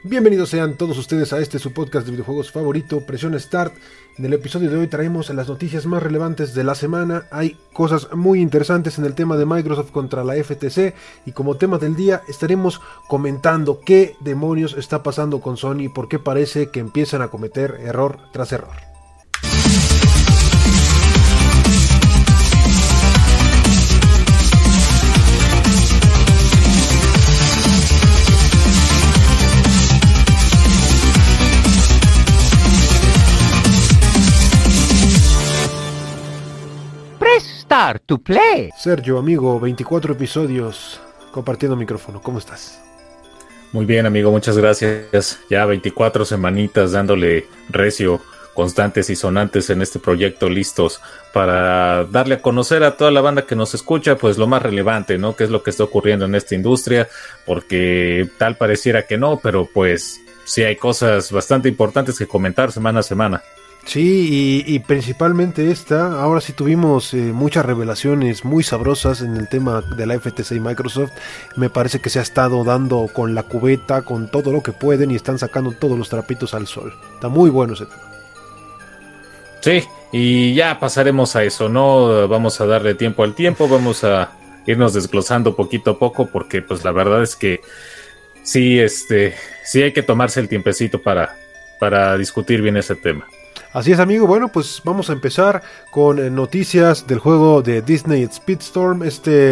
Bienvenidos sean todos ustedes a su podcast de videojuegos favorito, Presión Start. En el episodio de hoy traemos las noticias más relevantes de la semana. Hay cosas muy interesantes en el tema de Microsoft contra la FTC y como tema del día estaremos comentando qué demonios está pasando con Sony y por qué parece que empiezan a cometer error tras error. Start to play. Sergio, amigo, 24 episodios compartiendo micrófono, ¿cómo estás? Muy bien, amigo, muchas gracias. Ya 24 semanitas dándole recio, constantes y sonantes en este proyecto, listos para darle a conocer a toda la banda que nos escucha, pues lo más relevante, ¿no? ¿Qué es lo que está ocurriendo en esta industria? Porque tal pareciera que no, pero pues sí hay cosas bastante importantes que comentar semana a semana. Sí, y principalmente ahora sí tuvimos muchas revelaciones muy sabrosas en el tema de la FTC y Microsoft. Me parece que se ha estado dando con la cubeta, con todo lo que pueden y están sacando todos los trapitos al sol. Está muy bueno ese tema. Sí, y ya pasaremos a eso, ¿no? Vamos a darle tiempo al tiempo, vamos a irnos desglosando poquito a poco porque pues la verdad es que sí, sí hay que tomarse el tiempecito para discutir bien ese tema. Así es, amigo. Bueno, pues vamos a empezar con noticias del juego de Disney Speedstorm,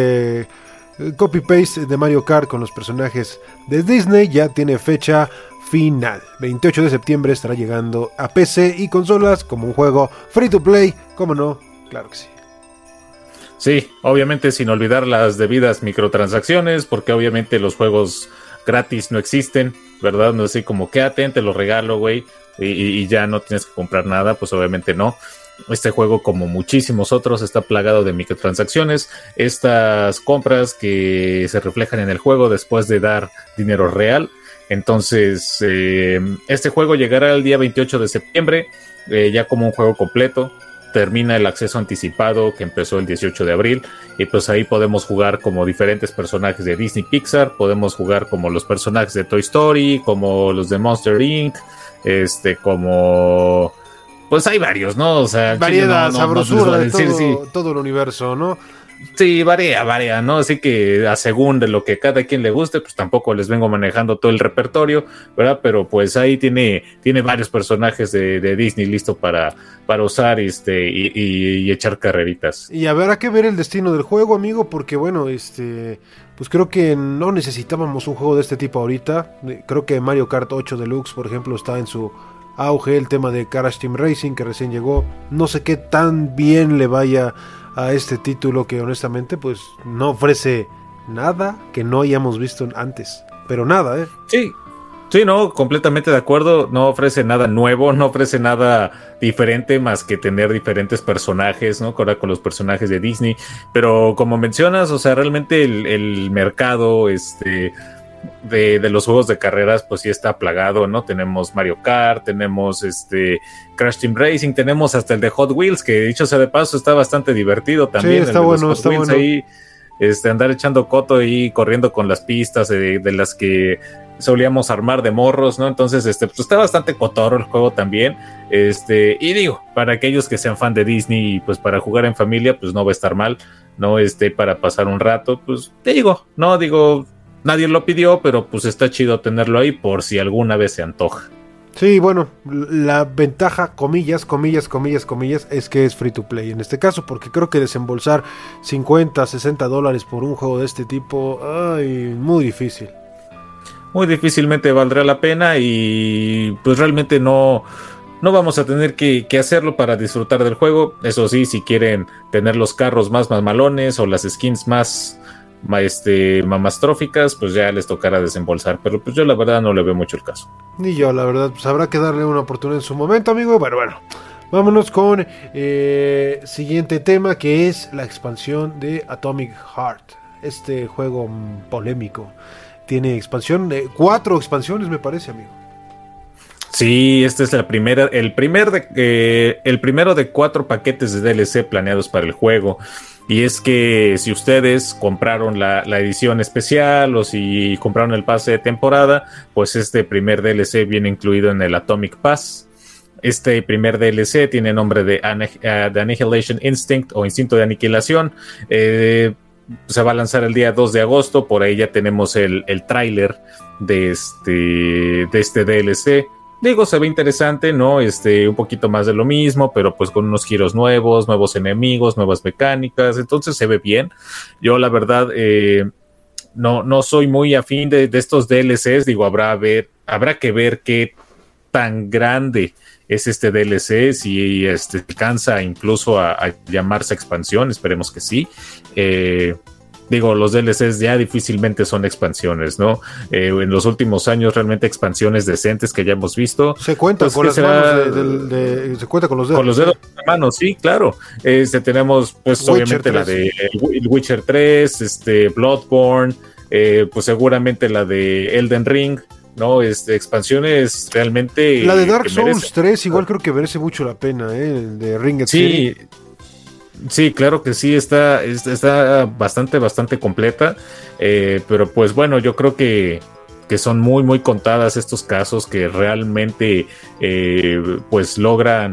copy-paste de Mario Kart con los personajes de Disney ya tiene fecha final. 28 de septiembre estará llegando a PC y consolas como un juego free to play, ¿cómo no? Claro que sí. Sí, obviamente sin olvidar las debidas microtransacciones, porque obviamente los juegos gratis no existen, ¿verdad? No es así como quédate, te lo regalo, güey. Y ya no tienes que comprar nada, pues obviamente no. Este juego, como muchísimos otros, está plagado de microtransacciones. Estas compras que se reflejan en el juego después de dar dinero real. Entonces, este juego llegará el día 28 de septiembre, ya como un juego completo. Termina el acceso anticipado que empezó el 18 de abril y pues ahí podemos jugar como diferentes personajes de Disney Pixar, podemos jugar como los personajes de Toy Story, como los de Monster Inc., como pues hay varios, ¿no? O sea, variedad, sabrosura de todo, sí. Todo el universo, ¿no? Sí, varía, ¿no? Así que a según de lo que cada quien le guste, pues tampoco les vengo manejando todo el repertorio, ¿verdad? Pero pues ahí tiene varios personajes de Disney listo para usar y echar carreritas. Y habrá que ver el destino del juego, amigo, porque bueno, pues creo que no necesitábamos un juego de este tipo ahorita. Creo que Mario Kart 8 Deluxe, por ejemplo, está en su auge, el tema de Crash Team Racing que recién llegó. No sé qué tan bien le vaya a este título que honestamente pues no ofrece nada que no hayamos visto antes, pero nada, Sí, no, completamente de acuerdo, no ofrece nada nuevo, no ofrece nada diferente más que tener diferentes personajes, ¿no? Ahora con los personajes de Disney, pero como mencionas, o sea, realmente el mercado, de los juegos de carreras, pues sí está plagado, ¿no? Tenemos Mario Kart, tenemos Crash Team Racing, tenemos hasta el de Hot Wheels, que dicho sea de paso, está bastante divertido también. Sí, está bueno, está bueno. Ahí, andar echando coto y corriendo con las pistas de las que solíamos armar de morros, ¿no? Entonces, pues está bastante cotorro el juego también. Y digo, para aquellos que sean fan de Disney, pues para jugar en familia, pues no va a estar mal, ¿no? Para pasar un rato, pues te digo, nadie lo pidió, pero pues está chido tenerlo ahí por si alguna vez se antoja. Sí, bueno, la ventaja, comillas, es que es free to play en este caso, porque creo que desembolsar $50-$60 por un juego de este tipo, muy difícil. Muy difícilmente valdrá la pena y pues realmente no vamos a tener que hacerlo para disfrutar del juego. Eso sí, si quieren tener los carros más mamalones o las skins más mamastróficas, pues ya les tocará desembolsar, pero pues yo la verdad no le veo mucho el caso. Ni yo, la verdad, pues habrá que darle una oportunidad en su momento, amigo. Bueno, vámonos con siguiente tema, que es la expansión de Atomic Heart, este juego polémico. Tiene expansión, 4 expansiones me parece, amigo. Sí, esta es el primero de 4 paquetes de DLC planeados para el juego. y es que si ustedes compraron la edición especial o si compraron el pase de temporada, pues este primer DLC viene incluido en el Atomic Pass. Este primer DLC tiene nombre de The Annihilation Instinct o Instinto de Aniquilación. Se va a lanzar el día 2 de agosto. Por ahí ya tenemos el tráiler de este DLC. Digo, se ve interesante, ¿no? Un poquito más de lo mismo, pero pues con unos giros nuevos enemigos, nuevas mecánicas. Entonces se ve bien. Yo la verdad no soy muy afín de estos DLCs. Digo, habrá que ver qué tan grande es este DLC, si alcanza incluso a llamarse expansión, esperemos que sí. Digo, los DLCs ya difícilmente son expansiones, ¿no? En los últimos años realmente expansiones decentes que ya hemos visto. Se cuenta pues, con las manos se cuenta con los dedos. Con los dedos de la mano, sí, claro. Tenemos pues Witcher obviamente 3. La de el Witcher 3, Bloodborne, pues seguramente la de Elden Ring, ¿no? Expansiones realmente. La de Dark Souls 3 igual creo que merece mucho la pena, el de Ringed City. Sí, claro que sí, está bastante completa, pero pues bueno, yo creo que son muy contadas estos casos que realmente pues logran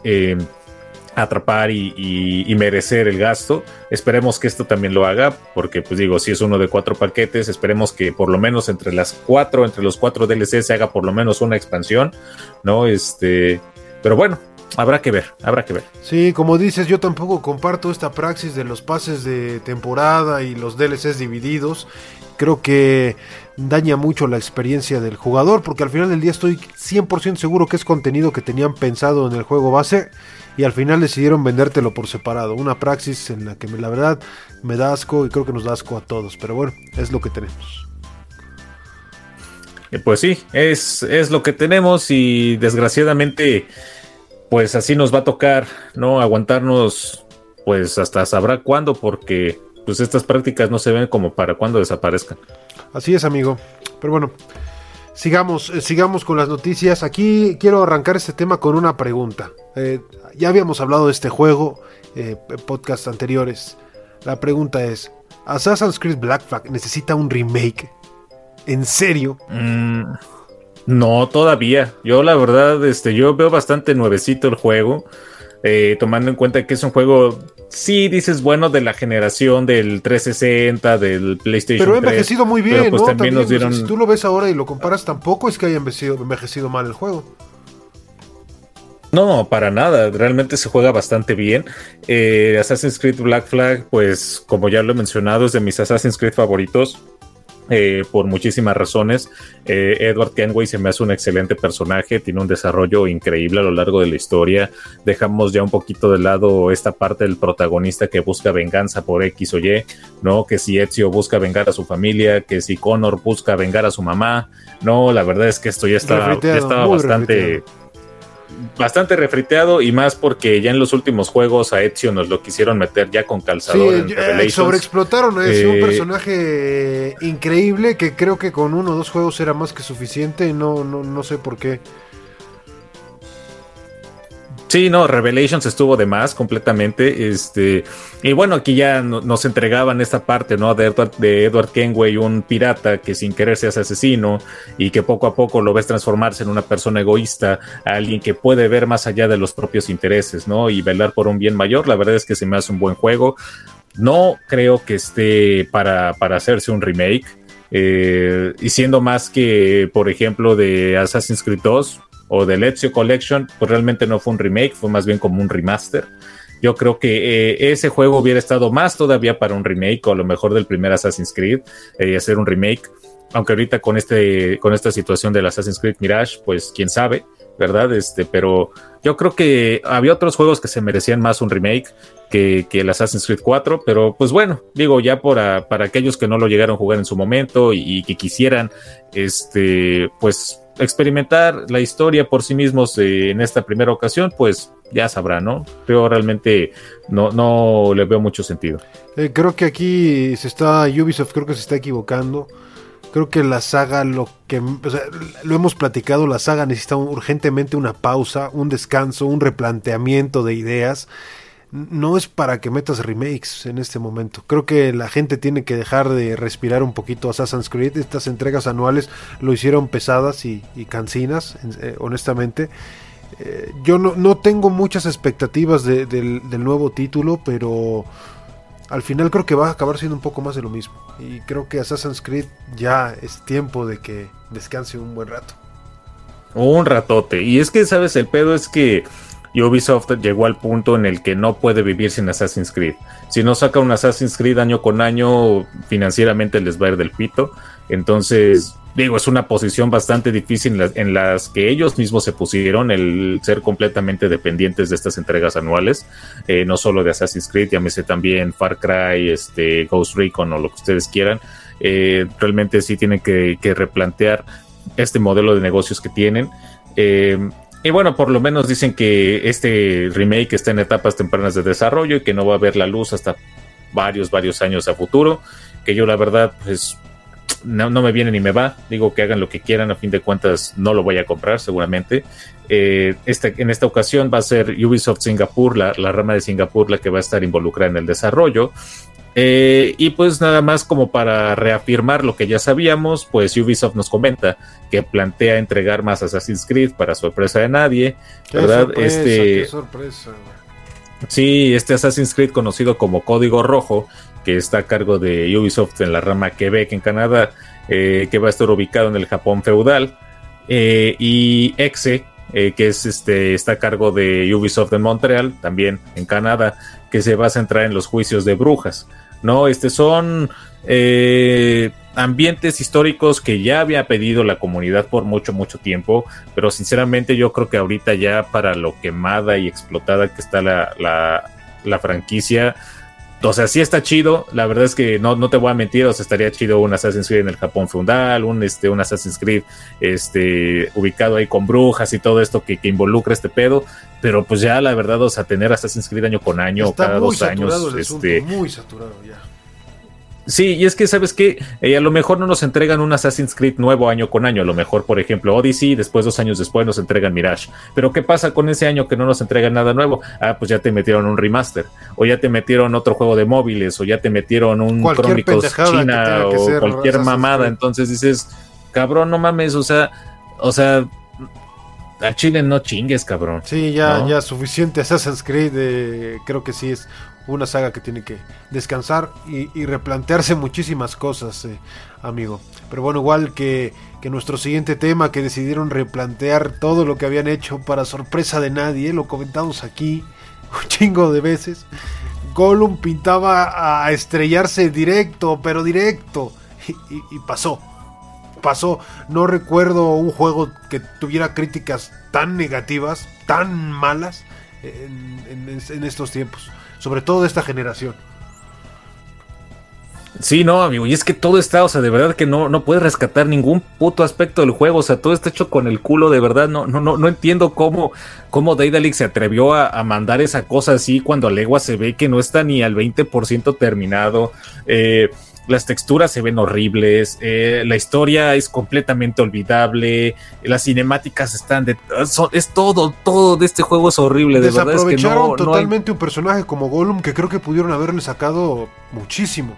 atrapar y merecer el gasto. Esperemos que esto también lo haga, porque pues digo, si es uno de 4 paquetes, esperemos que por lo menos entre los 4 DLC se haga por lo menos una expansión, ¿no? Pero bueno, habrá que ver. Sí, como dices, yo tampoco comparto esta praxis de los pases de temporada y los DLCs divididos. Creo que daña mucho la experiencia del jugador, porque al final del día estoy 100% seguro que es contenido que tenían pensado en el juego base y al final decidieron vendértelo por separado. Una praxis en la que la verdad me da asco y creo que nos da asco a todos, pero bueno, es lo que tenemos. Pues sí, es lo que tenemos y desgraciadamente pues así nos va a tocar, ¿no? Aguantarnos pues hasta sabrá cuándo, porque pues estas prácticas no se ven como para cuando desaparezcan. Así es, amigo. Pero bueno, sigamos con las noticias. Aquí quiero arrancar este tema con una pregunta. Ya habíamos hablado de este juego en podcasts anteriores. La pregunta es, ¿Assassin's Creed Black Flag necesita un remake? ¿En serio? No, todavía. Yo la verdad, yo veo bastante nuevecito el juego, tomando en cuenta que es un juego, sí dices, bueno, de la generación del 360, del PlayStation 3. Pero ha envejecido muy bien, pues ¿no? También nos dieron... Si tú lo ves ahora y lo comparas, tampoco es que haya envejecido mal el juego. No, para nada, realmente se juega bastante bien. Assassin's Creed Black Flag, pues como ya lo he mencionado, es de mis Assassin's Creed favoritos. Por muchísimas razones. Edward Kenway se me hace un excelente personaje, tiene un desarrollo increíble a lo largo de la historia. Dejamos ya un poquito de lado esta parte del protagonista que busca venganza por X o Y, ¿no? Que si Ezio busca vengar a su familia, que si Connor busca vengar a su mamá. No, la verdad es que esto ya estaba bastante refriteado, y más porque ya en los últimos juegos a Ezio nos lo quisieron meter ya con calzador. Sí, sobreexplotaron a Ezio, un personaje increíble que creo que con 1 o 2 juegos era más que suficiente. No sé por qué. Sí, no, Revelations estuvo de más completamente. Y bueno, aquí ya nos entregaban esta parte, ¿no? De Edward Kenway, un pirata que sin querer se hace asesino y que poco a poco lo ves transformarse en una persona egoísta, a alguien que puede ver más allá de los propios intereses, ¿no? Y velar por un bien mayor. La verdad es que se me hace un buen juego. No creo que esté para hacerse un remake. Y siendo más que, por ejemplo, de Assassin's Creed 2 o del Ezio Collection, pues realmente no fue un remake, fue más bien como un remaster. Yo creo que ese juego hubiera estado más todavía para un remake, o a lo mejor del primer Assassin's Creed, hacer un remake, aunque ahorita con esta situación del Assassin's Creed Mirage, pues quién sabe, ¿verdad? Pero yo creo que había otros juegos que se merecían más un remake que el Assassin's Creed 4, pero pues bueno, digo, ya para aquellos que no lo llegaron a jugar en su momento y que quisieran, pues experimentar la historia por sí mismos en esta primera ocasión, pues ya sabrán, ¿no? Pero realmente no le veo mucho sentido. Creo que aquí Ubisoft creo que se está equivocando. Creo que la saga, lo hemos platicado, la saga necesita urgentemente una pausa, un descanso, un replanteamiento de ideas. no es para que metas remakes en este momento. Creo que la gente tiene que dejar de respirar un poquito Assassin's Creed. Estas entregas anuales lo hicieron pesadas y cansinas, honestamente. Yo no tengo muchas expectativas del nuevo título, pero al final creo que va a acabar siendo un poco más de lo mismo. Y creo que Assassin's Creed ya es tiempo de que descanse un buen rato. Un ratote. Y es que, ¿sabes? El pedo es que Ubisoft llegó al punto en el que no puede vivir sin Assassin's Creed. Si no saca un Assassin's Creed año con año, financieramente les va a ir del pito. Entonces, digo, es una posición bastante difícil en las que ellos mismos se pusieron, el ser completamente dependientes de estas entregas anuales, no solo de Assassin's Creed, llámese también Far Cry, Ghost Recon o lo que ustedes quieran. Realmente sí tienen que replantear este modelo de negocios que tienen. Y bueno, por lo menos dicen que este remake está en etapas tempranas de desarrollo y que no va a ver la luz hasta varios años a futuro, que yo la verdad pues no me viene ni me va. Digo que hagan lo que quieran, a fin de cuentas no lo voy a comprar seguramente. En esta ocasión va a ser Ubisoft Singapur, la rama de Singapur, la que va a estar involucrada en el desarrollo. Y pues nada más como para reafirmar lo que ya sabíamos, pues Ubisoft nos comenta que plantea entregar más Assassin's Creed para sorpresa de nadie, ¿verdad? Qué sorpresa. Sí, este Assassin's Creed conocido como Código Rojo, que está a cargo de Ubisoft en la rama Quebec en Canadá, que va a estar ubicado en el Japón feudal, y Exe, que es está a cargo de Ubisoft en Montreal, también en Canadá, que se va a centrar en los juicios de brujas. No, son ambientes históricos que ya había pedido la comunidad por mucho tiempo, pero sinceramente yo creo que ahorita ya para lo quemada y explotada que está la franquicia, o sea, sí está chido. La verdad es que no te voy a mentir, o sea, estaría chido un Assassin's Creed en el Japón feudal, un Assassin's Creed ubicado ahí con brujas y todo esto que involucra este pedo, pero pues ya la verdad, o sea, tener Assassin's Creed año con año, está cada muy 2 años, saturado el asunto, muy saturado ya. Sí, y es que, ¿sabes qué? A lo mejor no nos entregan un Assassin's Creed nuevo año con año. A lo mejor, por ejemplo, Odyssey, después 2 años después nos entregan Mirage. Pero ¿qué pasa con ese año que no nos entregan nada nuevo? Ah, pues ya te metieron un remaster, o ya te metieron otro juego de móviles, o ya te metieron un Chronicles China, o cualquier mamada. Entonces dices, cabrón, no mames, o sea, a Chile no chingues, cabrón. Sí, ya suficiente Assassin's Creed. Creo que sí es una saga que tiene que descansar y replantearse muchísimas cosas, amigo. Pero bueno, igual que nuestro siguiente tema, que decidieron replantear todo lo que habían hecho para sorpresa de nadie, lo comentamos aquí un chingo de veces. Gollum pintaba a estrellarse directo, y pasó. No recuerdo un juego que tuviera críticas tan negativas, tan malas en estos tiempos, sobre todo de esta generación. Sí, no, amigo, y es que todo está, o sea, de verdad que no puedes rescatar ningún puto aspecto del juego, o sea, todo está hecho con el culo, de verdad. No entiendo cómo Daedalic se atrevió a mandar esa cosa así cuando a legua se ve que no está ni al 20% terminado. Las texturas se ven horribles, la historia es completamente olvidable, las cinemáticas es todo de este juego es horrible, de verdad. Desaprovecharon totalmente un personaje como Gollum, que creo que pudieron haberle sacado muchísimo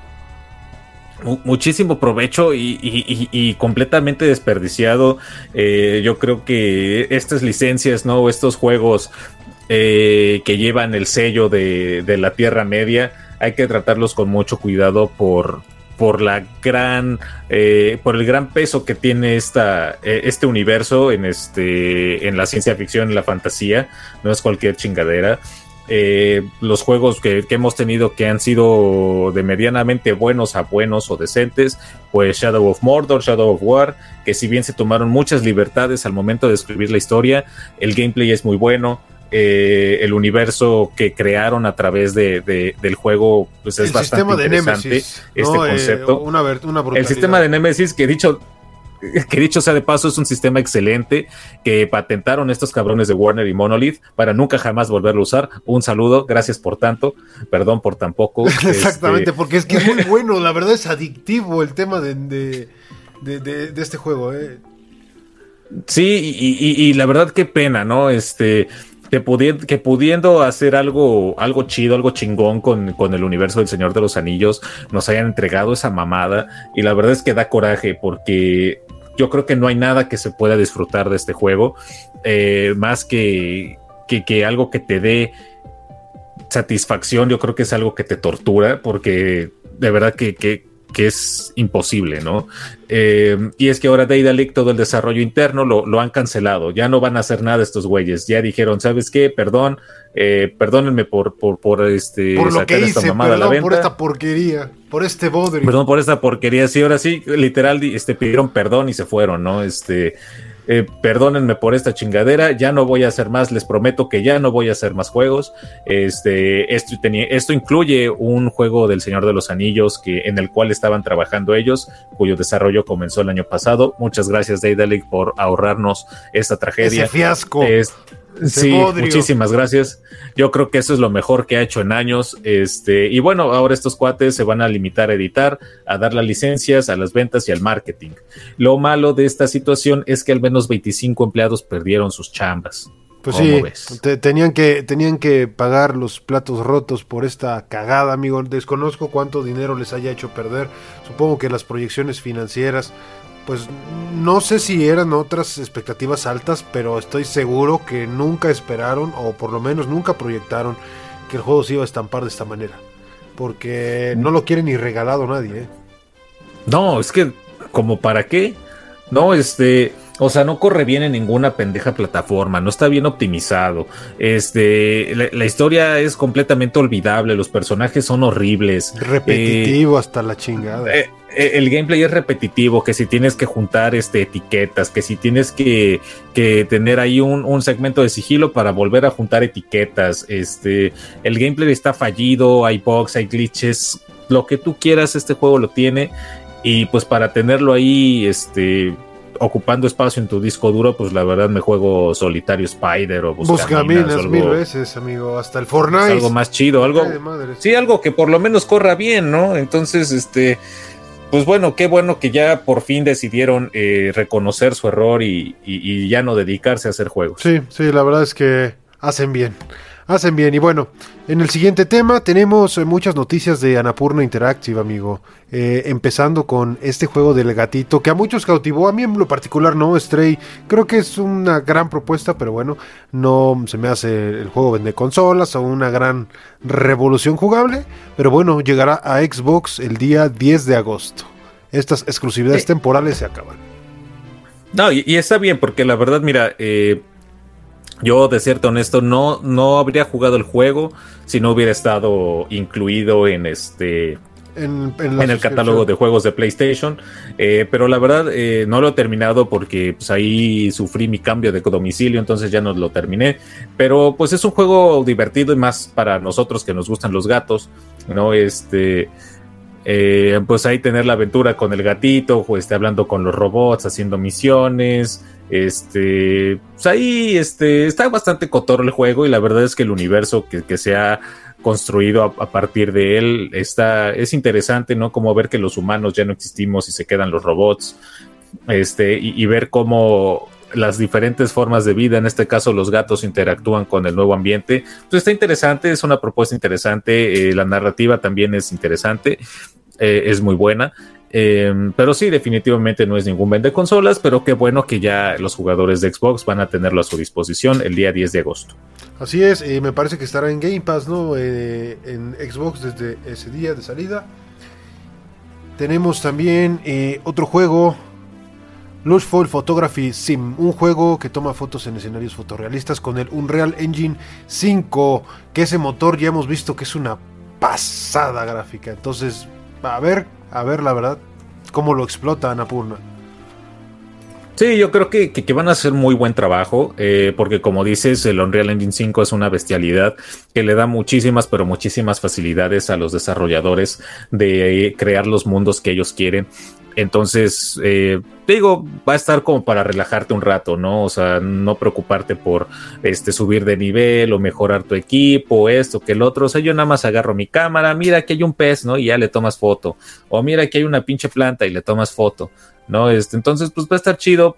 provecho y completamente desperdiciado. Yo creo que estas licencias, ¿no? Estos juegos que llevan el sello de la Tierra Media, hay que tratarlos con mucho cuidado por el gran peso que tiene este universo en la ciencia ficción, en la fantasía. No es cualquier chingadera. Los juegos que hemos tenido que han sido de medianamente buenos a buenos o decentes, pues Shadow of Mordor, Shadow of War, que si bien se tomaron muchas libertades al momento de escribir la historia, el gameplay es muy bueno. El universo que crearon a través del juego, pues es bastante interesante. Nemesis, concepto. Una brutalidad. El sistema de Nemesis, que dicho sea de paso, es un sistema excelente que patentaron estos cabrones de Warner y Monolith para nunca jamás volverlo a usar. Un saludo, gracias por tanto, perdón por tan poco. Exactamente, porque es que es muy bueno, la verdad es adictivo el tema de este juego. Sí, y la verdad qué pena, ¿no? que pudiendo hacer algo chido, algo chingón con el universo del Señor de los Anillos, nos hayan entregado esa mamada. Y la verdad es que da coraje, porque yo creo que no hay nada que se pueda disfrutar de este juego, más que algo que te dé satisfacción. Yo creo que es algo que te tortura, porque de verdad que es imposible, ¿no? Y es que ahora Daedalic, todo el desarrollo interno lo han cancelado. Ya no van a hacer nada estos güeyes. Ya dijeron, ¿sabes qué? Perdónenme por lo sacar que hice, esta mamada a la venta. por esta porquería, por este bodrio. Perdón por esta porquería. Sí, ahora sí, literal, pidieron perdón y se fueron, ¿no? Perdónenme por esta chingadera, ya no voy a hacer más, les prometo que ya no voy a hacer más juegos. Esto incluye un juego del Señor de los Anillos en el cual estaban trabajando ellos, cuyo desarrollo comenzó el año pasado. Muchas gracias, Daedalic, por ahorrarnos esta tragedia. Ese fiasco. Sí, bodrio. Muchísimas gracias. Yo creo que eso es lo mejor que ha hecho en años. Y bueno, ahora estos cuates se van a limitar a editar, a dar las licencias, a las ventas y al marketing. Lo malo de esta situación es que al menos 25 empleados perdieron sus chambas. Pues sí, tenían que pagar los platos rotos por esta cagada, amigo. Desconozco cuánto dinero les haya hecho perder. Supongo que las proyecciones financieras, pues no sé si eran otras expectativas altas, pero estoy seguro que nunca esperaron, o por lo menos nunca proyectaron, que el juego se iba a estampar de esta manera, porque no lo quiere ni regalado nadie, ¿eh? No, es que, ¿como para qué? No, o sea, no corre bien en ninguna pendeja plataforma, no está bien optimizado. La historia es completamente olvidable, los personajes son horribles. Repetitivo hasta la chingada. El gameplay es repetitivo, que si tienes que juntar etiquetas, que si tienes que tener ahí un segmento de sigilo para volver a juntar etiquetas. El gameplay está fallido, hay bugs, hay glitches, lo que tú quieras, este juego lo tiene. Y pues para tenerlo ahí, ocupando espacio en tu disco duro, pues la verdad me juego Solitario Spider o Buscaminas 1000 veces, amigo, hasta el Fortnite. Algo más chido, algo que por lo menos corra bien, ¿no? Entonces, pues bueno, qué bueno que ya por fin decidieron reconocer su error y ya no dedicarse a hacer juegos. Sí, la verdad es que hacen bien. Y bueno, en el siguiente tema tenemos muchas noticias de Annapurna Interactive, amigo. Empezando con este juego del gatito que a muchos cautivó, a mí en lo particular no. Stray creo que es una gran propuesta, pero bueno, no se me hace el juego vende consolas o una gran revolución jugable, pero bueno, llegará a Xbox el día 10 de agosto. Estas exclusividades temporales se acaban. No, y está bien, porque la verdad, mira, yo, de cierto honesto, no habría jugado el juego si no hubiera estado incluido en el catálogo de juegos de PlayStation, pero la verdad no lo he terminado porque pues ahí sufrí mi cambio de domicilio, entonces ya no lo terminé, pero pues es un juego divertido y más para nosotros que nos gustan los gatos, ¿no? Pues ahí tener la aventura con el gatito, o hablando con los robots, haciendo misiones, pues ahí está bastante cotorro el juego, y la verdad es que el universo que se ha construido a partir de él es interesante, ¿no? Como ver que los humanos ya no existimos y se quedan los robots, y ver cómo las diferentes formas de vida, en este caso los gatos, interactúan con el nuevo ambiente. Pues está interesante, es una propuesta interesante, la narrativa también es interesante, es muy buena, pero sí, definitivamente no es ningún vende consolas, pero qué bueno que ya los jugadores de Xbox van a tenerlo a su disposición el día 10 de agosto. Así es, me parece que estará en Game Pass, ¿no? En Xbox desde ese día de salida. Tenemos también otro juego, Lushful Photography Sim, un juego que toma fotos en escenarios fotorrealistas con el Unreal Engine 5, que ese motor ya hemos visto que es una pasada gráfica. Entonces, a ver la verdad cómo lo explota Annapurna. Sí, yo creo que van a hacer muy buen trabajo, porque como dices, el Unreal Engine 5 es una bestialidad que le da muchísimas, pero muchísimas facilidades a los desarrolladores de crear los mundos que ellos quieren. Entonces, digo, va a estar como para relajarte un rato, ¿no? O sea, no preocuparte por subir de nivel o mejorar tu equipo, esto que el otro. O sea, yo nada más agarro mi cámara, mira que hay un pez, ¿no? Y ya le tomas foto. O mira que hay una pinche planta y le tomas foto, ¿no? Entonces, pues va a estar chido.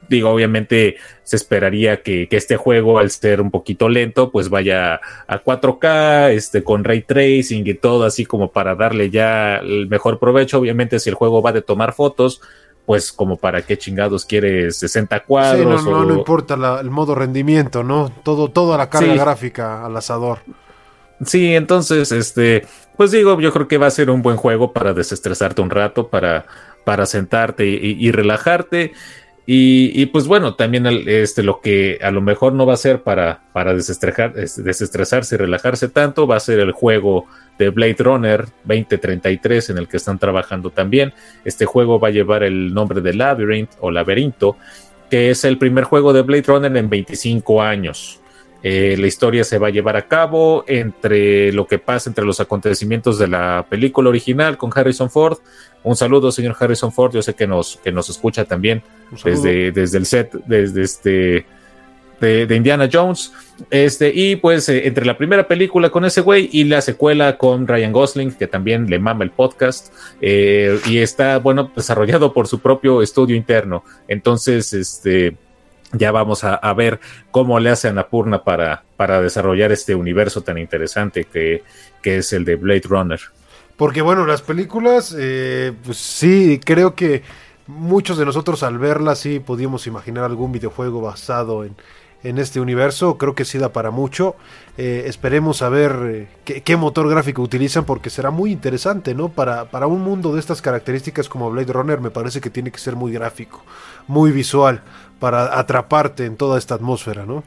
digo, obviamente se esperaría que este juego, al ser un poquito lento, pues vaya a 4K, con Ray Tracing y todo, así como para darle ya el mejor provecho. Obviamente, si el juego va de tomar fotos, pues como para qué chingados quieres 60 cuadros. Sí, no importa el modo rendimiento, ¿no? Todo a la carga gráfica, al asador. Sí, entonces, pues digo, yo creo que va a ser un buen juego para desestresarte un rato, para sentarte y relajarte. Y pues bueno, también lo que a lo mejor no va a ser para desestresarse y relajarse tanto, va a ser el juego de Blade Runner 2033, en el que están trabajando también. Este juego va a llevar el nombre de Labyrinth o Laberinto, que es el primer juego de Blade Runner en 25 años. La historia se va a llevar a cabo entre lo que pasa entre los acontecimientos de la película original con Harrison Ford. Un saludo, señor Harrison Ford, yo sé que nos escucha también desde el set, desde de Indiana Jones, y pues entre la primera película con ese güey y la secuela con Ryan Gosling, que también le mama el podcast, y está, bueno, desarrollado por su propio estudio interno. Entonces, ya vamos a ver cómo le hace Annapurna para desarrollar este universo tan interesante que es el de Blade Runner. Porque bueno, las películas, pues sí, creo que muchos de nosotros al verlas sí podíamos imaginar algún videojuego basado en este universo. Creo que sí da para mucho. Esperemos a ver qué motor gráfico utilizan, porque será muy interesante, ¿no? Para un mundo de estas características como Blade Runner, me parece que tiene que ser muy gráfico, muy visual, para atraparte en toda esta atmósfera, ¿no?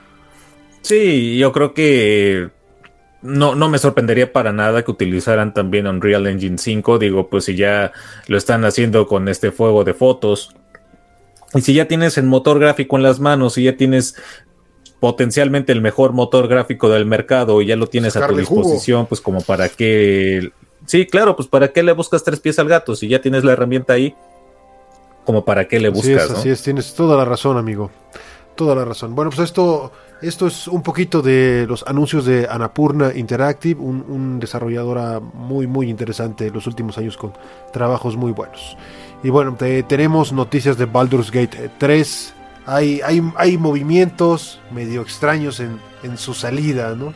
Sí, yo creo que no me sorprendería para nada que utilizaran también Unreal Engine 5. Digo, pues si ya lo están haciendo con este fuego de fotos, y si ya tienes el motor gráfico en las manos, y ya tienes potencialmente el mejor motor gráfico del mercado, y ya lo tienes a tu disposición, pues como para qué... Sí, claro, pues para qué le buscas tres pies al gato, si ya tienes la herramienta ahí, como para qué le buscas, ¿no? Así es, tienes toda la razón, amigo. Toda la razón. Bueno, pues esto es un poquito de los anuncios de Annapurna Interactive, un desarrolladora muy, muy interesante en los últimos años, con trabajos muy buenos. Y bueno, tenemos noticias de Baldur's Gate 3. Hay movimientos medio extraños en su salida, ¿no?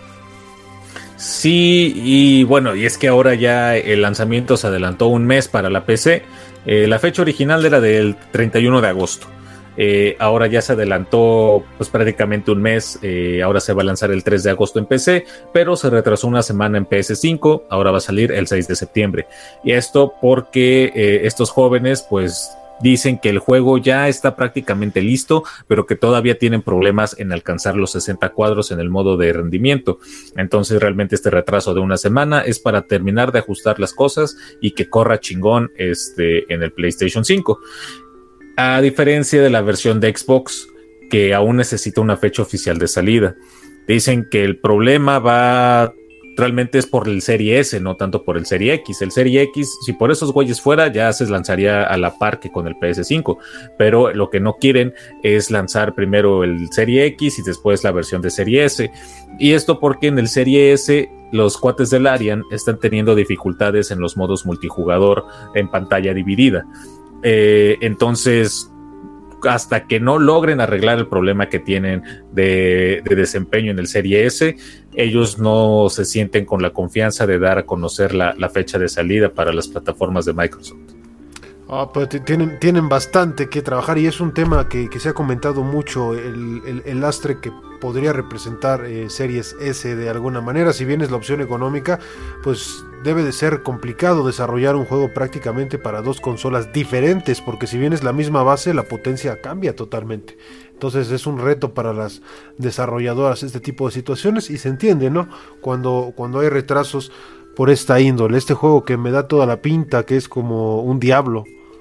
Sí, y bueno, y es que ahora ya el lanzamiento se adelantó un mes para la PC. La fecha original era del 31 de agosto. Ahora ya se adelantó pues prácticamente un mes. Ahora se va a lanzar el 3 de agosto en PC, pero se retrasó una semana en PS5. Ahora va a salir el 6 de septiembre. Y esto porque estos jóvenes pues dicen que el juego ya está prácticamente listo, pero que todavía tienen problemas en alcanzar los 60 cuadros en el modo de rendimiento. Entonces realmente este retraso de una semana es para terminar de ajustar las cosas y que corra chingón en el PlayStation 5. A diferencia de la versión de Xbox, que aún necesita una fecha oficial de salida. Dicen que el problema realmente es por el Serie S, no tanto por el Serie X. El Serie X, si por esos güeyes fuera, ya se lanzaría a la par que con el PS5. Pero lo que no quieren es lanzar primero el Serie X y después la versión de Serie S. Y esto porque en el Serie S los cuates del Arian están teniendo dificultades en los modos multijugador en pantalla dividida. Entonces, hasta que no logren arreglar el problema que tienen de desempeño en el Serie S, ellos no se sienten con la confianza de dar a conocer la fecha de salida para las plataformas de Microsoft. Pero tienen bastante que trabajar, y es un tema que se ha comentado mucho, el lastre que podría representar Series S de alguna manera. Si bien es la opción económica, pues debe de ser complicado desarrollar un juego prácticamente para dos consolas diferentes, porque si bien es la misma base, la potencia cambia totalmente. Entonces es un reto para las desarrolladoras este tipo de situaciones, y se entiende, ¿no? Cuando hay retrasos por esta índole. Este juego que me da toda la pinta que es como un Diablo.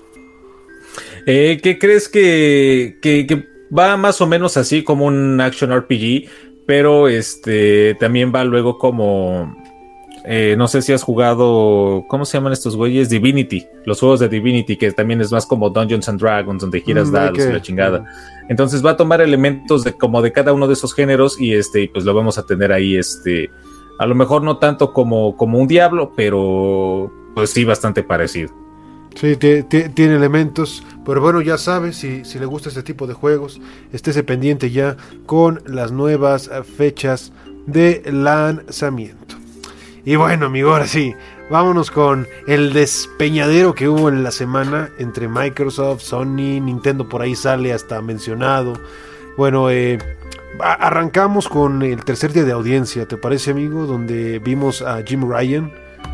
¿Qué crees que va más o menos así como un action RPG? Pero también va luego como... no sé si has jugado... ¿Cómo se llaman estos güeyes? Divinity. Los juegos de Divinity, que también es más como Dungeons and Dragons, donde giras dados y la chingada. Entonces va a tomar elementos como de cada uno de esos géneros, y pues lo vamos a tener ahí, a lo mejor no tanto como un Diablo, pero pues sí bastante parecido. Sí, tiene elementos, pero bueno, ya sabes, si le gusta este tipo de juegos, estése pendiente ya con las nuevas fechas de lanzamiento. Y bueno, amigo, ahora sí, vámonos con el despeñadero que hubo en la semana entre Microsoft, Sony, Nintendo, por ahí sale hasta mencionado. Bueno, arrancamos con el tercer día de audiencia, ¿te parece, amigo? Donde vimos a Jim Ryan.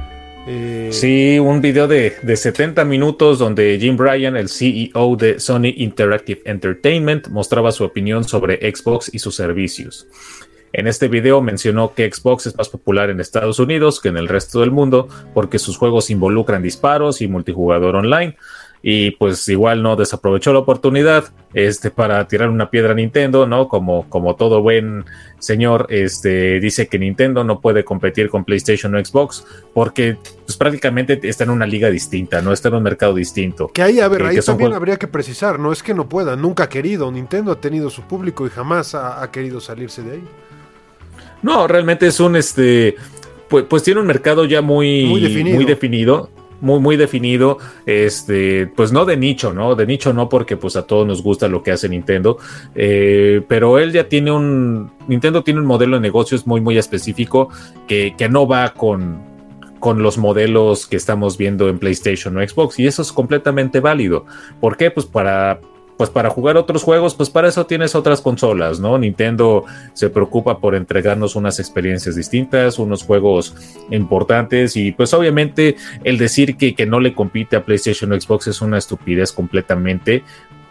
Sí, un video de 70 minutos donde Jim Ryan, el CEO de Sony Interactive Entertainment, mostraba su opinión sobre Xbox y sus servicios. En este video mencionó que Xbox es más popular en Estados Unidos que en el resto del mundo porque sus juegos involucran disparos y multijugador online. Y pues igual no desaprovechó la oportunidad para tirar una piedra a Nintendo, ¿no? Como todo buen señor, dice que Nintendo no puede competir con PlayStation o Xbox porque pues prácticamente está en una liga distinta, ¿no? Está en un mercado distinto. Que ahí, a ver, ahí también habría que precisar, no es que no pueda, nunca ha querido. Nintendo ha tenido su público y jamás ha querido salirse de ahí. No, realmente es un, pues tiene un mercado ya muy definido. Muy definido, pues no de nicho, ¿no? De nicho no, porque pues a todos nos gusta lo que hace Nintendo, pero él ya tiene Nintendo tiene un modelo de negocios muy específico que no va con los modelos que estamos viendo en PlayStation o Xbox, y eso es completamente válido. ¿Por qué? Pues para jugar otros juegos, pues para eso tienes otras consolas, ¿no? Nintendo se preocupa por entregarnos unas experiencias distintas, unos juegos importantes, y pues obviamente el decir que no le compite a PlayStation o Xbox es una estupidez completamente,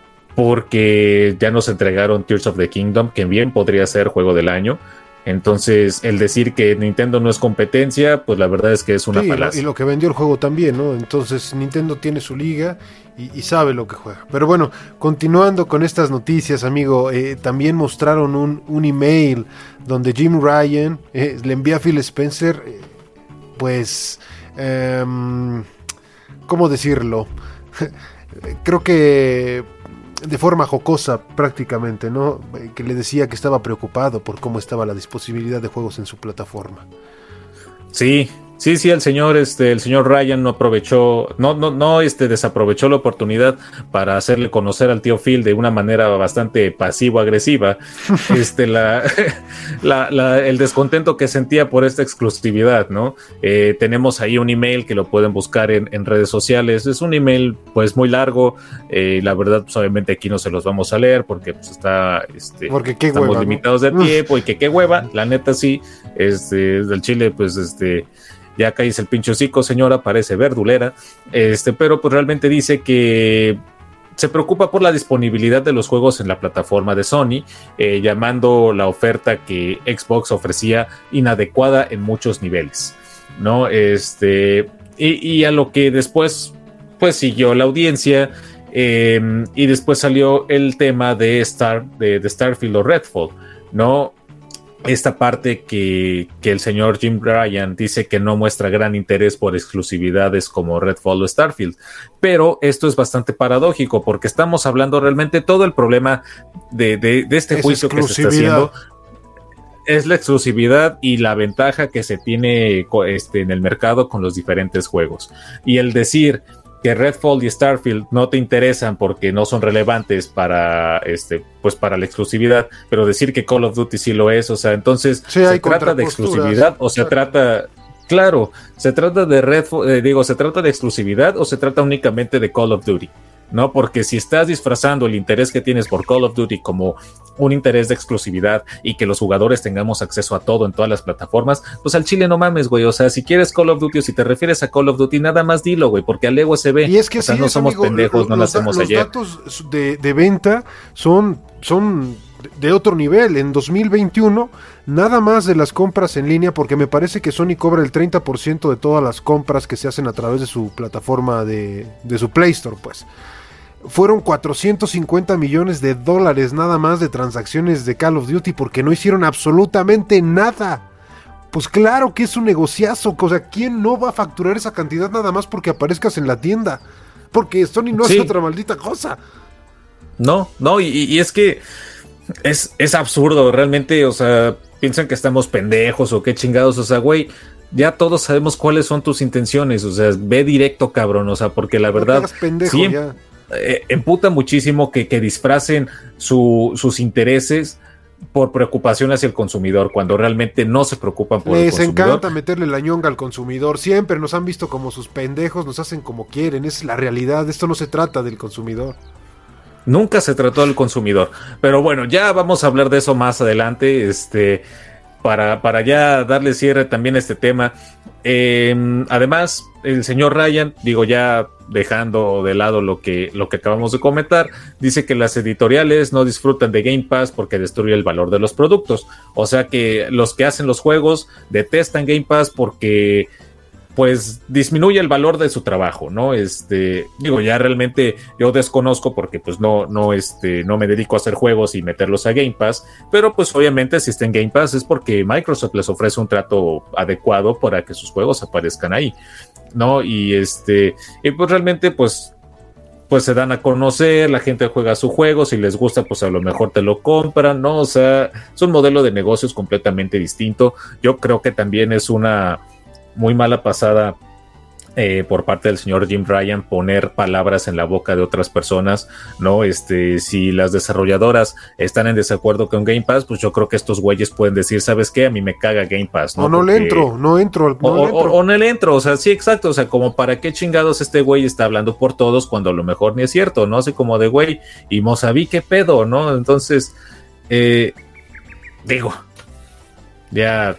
porque ya nos entregaron Tears of the Kingdom, que bien podría ser juego del año. Entonces, el decir que Nintendo no es competencia, pues la verdad es que es una falacia. Y lo que vendió el juego también, ¿no? Entonces, Nintendo tiene su liga y sabe lo que juega. Pero bueno, continuando con estas noticias, amigo, también mostraron un email donde Jim Ryan le envía a Phil Spencer, ¿cómo decirlo? Creo que de forma jocosa prácticamente, ¿no? Que le decía que estaba preocupado por cómo estaba la disponibilidad de juegos en su plataforma. Sí, el señor Ryan no aprovechó, desaprovechó la oportunidad para hacerle conocer al tío Phil de una manera bastante pasivo-agresiva, el descontento que sentía por esta exclusividad, ¿no? Tenemos ahí un email que lo pueden buscar en redes sociales. Es un email pues muy largo, la verdad pues obviamente aquí no se los vamos a leer porque pues porque estamos hueva, limitados, ¿no?, de tiempo, y que qué hueva, la neta sí, del Chile pues ya caes el pinche hocico, señora, parece verdulera, pero pues realmente dice que se preocupa por la disponibilidad de los juegos en la plataforma de Sony, llamando la oferta que Xbox ofrecía inadecuada en muchos niveles, ¿no? Y a lo que después pues siguió la audiencia, y después salió el tema de Starfield o Redfall, ¿no? Esta parte que el señor Jim Ryan dice que no muestra gran interés por exclusividades como Redfall o Starfield, pero esto es bastante paradójico porque estamos hablando realmente todo el problema de este juicio que se está haciendo es la exclusividad y la ventaja que se tiene en el mercado con los diferentes juegos, y el decir que Redfall y Starfield no te interesan porque no son relevantes para pues para la exclusividad, pero decir que Call of Duty sí lo es, o sea, entonces sí, se trata de exclusividad o se trata, claro, se trata de Redfall, se trata de exclusividad o se trata únicamente de Call of Duty, ¿no? Porque si estás disfrazando el interés que tienes por Call of Duty como un interés de exclusividad y que los jugadores tengamos acceso a todo en todas las plataformas, pues al chile no mames, güey. O sea, si quieres Call of Duty o si te refieres a Call of Duty, nada más dilo, güey, porque al ego se ve. Y es que o sea, sí, no somos amigo, pendejos, no nacemos ayer. Los datos de venta son de otro nivel. En 2021, nada más de las compras en línea, porque me parece que Sony cobra el 30% de todas las compras que se hacen a través de su plataforma de su Play Store, pues. Fueron $450 millones nada más de transacciones de Call of Duty porque no hicieron absolutamente nada. Pues claro que es un negociazo, o sea, ¿quién no va a facturar esa cantidad nada más porque aparezcas en la tienda? Porque Sony no hace otra maldita cosa. No, y es que es absurdo, realmente, o sea, piensan que estamos pendejos o qué chingados, o sea, güey, ya todos sabemos cuáles son tus intenciones, o sea, ve directo, cabrón, o sea, porque la verdad, pendejo, sí, ya. Emputa muchísimo que disfracen sus intereses por preocupación hacia el consumidor, cuando realmente no se preocupan por el consumidor. Les encanta meterle la ñonga al consumidor, siempre nos han visto como sus pendejos, nos hacen como quieren, es la realidad, esto no se trata del consumidor. Nunca se trató del consumidor, pero bueno, ya vamos a hablar de eso más adelante, para ya darle cierre también a este tema. Además, el señor Ryan, digo, ya dejando de lado lo que acabamos de comentar, dice que las editoriales no disfrutan de Game Pass porque destruye el valor de los productos. O sea que los que hacen los juegos detestan Game Pass porque pues disminuye el valor de su trabajo, ¿no? Digo, ya realmente yo desconozco porque pues no me dedico a hacer juegos y meterlos a Game Pass, pero pues obviamente si está en Game Pass es porque Microsoft les ofrece un trato adecuado para que sus juegos aparezcan ahí, ¿no? Y pues realmente pues se dan a conocer, la gente juega su juego, si les gusta pues a lo mejor te lo compran, ¿no? O sea, es un modelo de negocios completamente distinto. Yo creo que también es una muy mala pasada por parte del señor Jim Ryan poner palabras en la boca de otras personas, ¿no? Si las desarrolladoras están en desacuerdo con Game Pass, pues yo creo que estos güeyes pueden decir, ¿sabes qué? A mí me caga Game Pass, ¿no? No le entro. O no le entro, o sea, sí, exacto, o sea, como para qué chingados este güey está hablando por todos cuando a lo mejor ni es cierto, ¿no? Así como de güey, y Mozambique, ¿qué pedo, no? Entonces, digo, ya,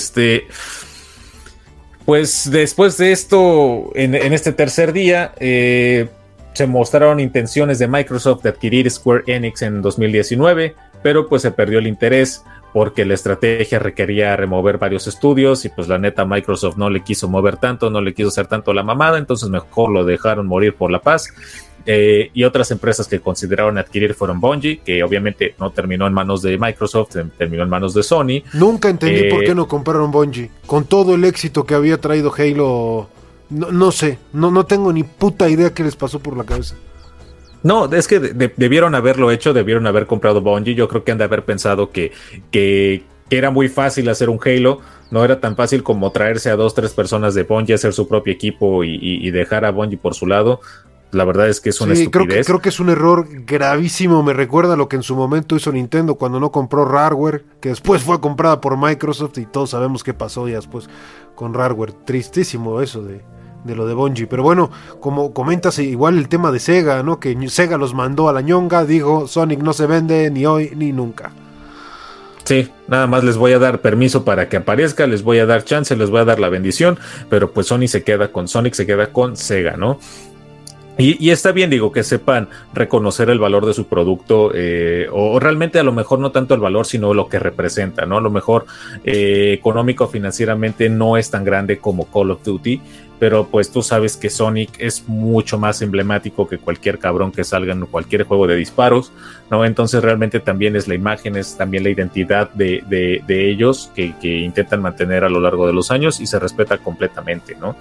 pues después de esto, en este tercer día, se mostraron intenciones de Microsoft de adquirir Square Enix en 2019, pero pues se perdió el interés porque la estrategia requería remover varios estudios y pues la neta Microsoft no le quiso mover tanto, no le quiso hacer tanto la mamada, entonces mejor lo dejaron morir por la paz. Y otras empresas que consideraron adquirir fueron Bungie, que obviamente no terminó en manos de Microsoft, terminó en manos de Sony. Nunca entendí por qué no compraron Bungie. Con todo el éxito que había traído Halo, no sé, no tengo ni puta idea qué les pasó por la cabeza. No, es que debieron haberlo hecho, debieron haber comprado Bungie. Yo creo que han de haber pensado que era muy fácil hacer un Halo. No era tan fácil como traerse a 2-3 personas de Bungie, hacer su propio equipo y dejar a Bungie por su lado. La verdad es que es una estupidez. Creo que es un error gravísimo. Me recuerda a lo que en su momento hizo Nintendo cuando no compró Rareware, que después fue comprada por Microsoft y todos sabemos qué pasó ya después con Rareware. Tristísimo eso de lo de Bungie. Pero bueno, como comentas, igual el tema de Sega, ¿no? Que Sega los mandó a la ñonga, dijo Sonic no se vende ni hoy ni nunca. Sí, nada más les voy a dar permiso para que aparezca, les voy a dar chance, les voy a dar la bendición, pero pues Sonic se queda con Sega, ¿no? Y está bien, digo, que sepan reconocer el valor de su producto, o realmente a lo mejor no tanto el valor, sino lo que representa, ¿no? A lo mejor económico, financieramente no es tan grande como Call of Duty, pero pues tú sabes que Sonic es mucho más emblemático que cualquier cabrón que salga en cualquier juego de disparos, ¿no? Entonces realmente también es la imagen, es también la identidad de ellos que intentan mantener a lo largo de los años y se respeta completamente, ¿no?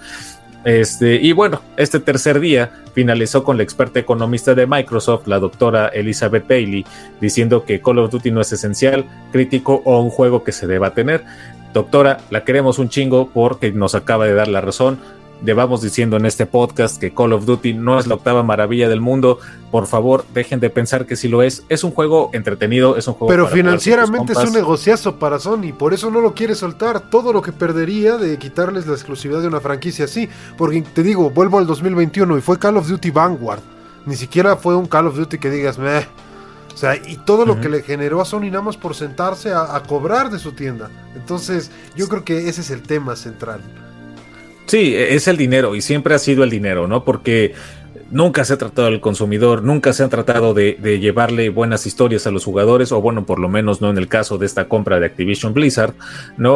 Y bueno, este tercer día finalizó con la experta economista de Microsoft, la doctora Elizabeth Bailey, diciendo que Call of Duty no es esencial, crítico o un juego que se deba tener. Doctora, la queremos un chingo porque nos acaba de dar la razón. Llevamos diciendo en este podcast que Call of Duty no es la octava maravilla del mundo. Por favor, dejen de pensar que sí lo es. Es un juego entretenido, es un juego. Pero financieramente es un negociazo para Sony, por eso no lo quiere soltar. Todo lo que perdería de quitarles la exclusividad de una franquicia así. Porque te digo, vuelvo al 2021 y fue Call of Duty Vanguard. Ni siquiera fue un Call of Duty que digas, meh. O sea, y todo lo que le generó a Sony nada más por sentarse a cobrar de su tienda. Entonces, yo creo que ese es el tema central. Sí, es el dinero y siempre ha sido el dinero, ¿no? Porque nunca se ha tratado del consumidor, nunca se ha tratado de llevarle buenas historias a los jugadores, o bueno, por lo menos no en el caso de esta compra de Activision Blizzard, ¿no?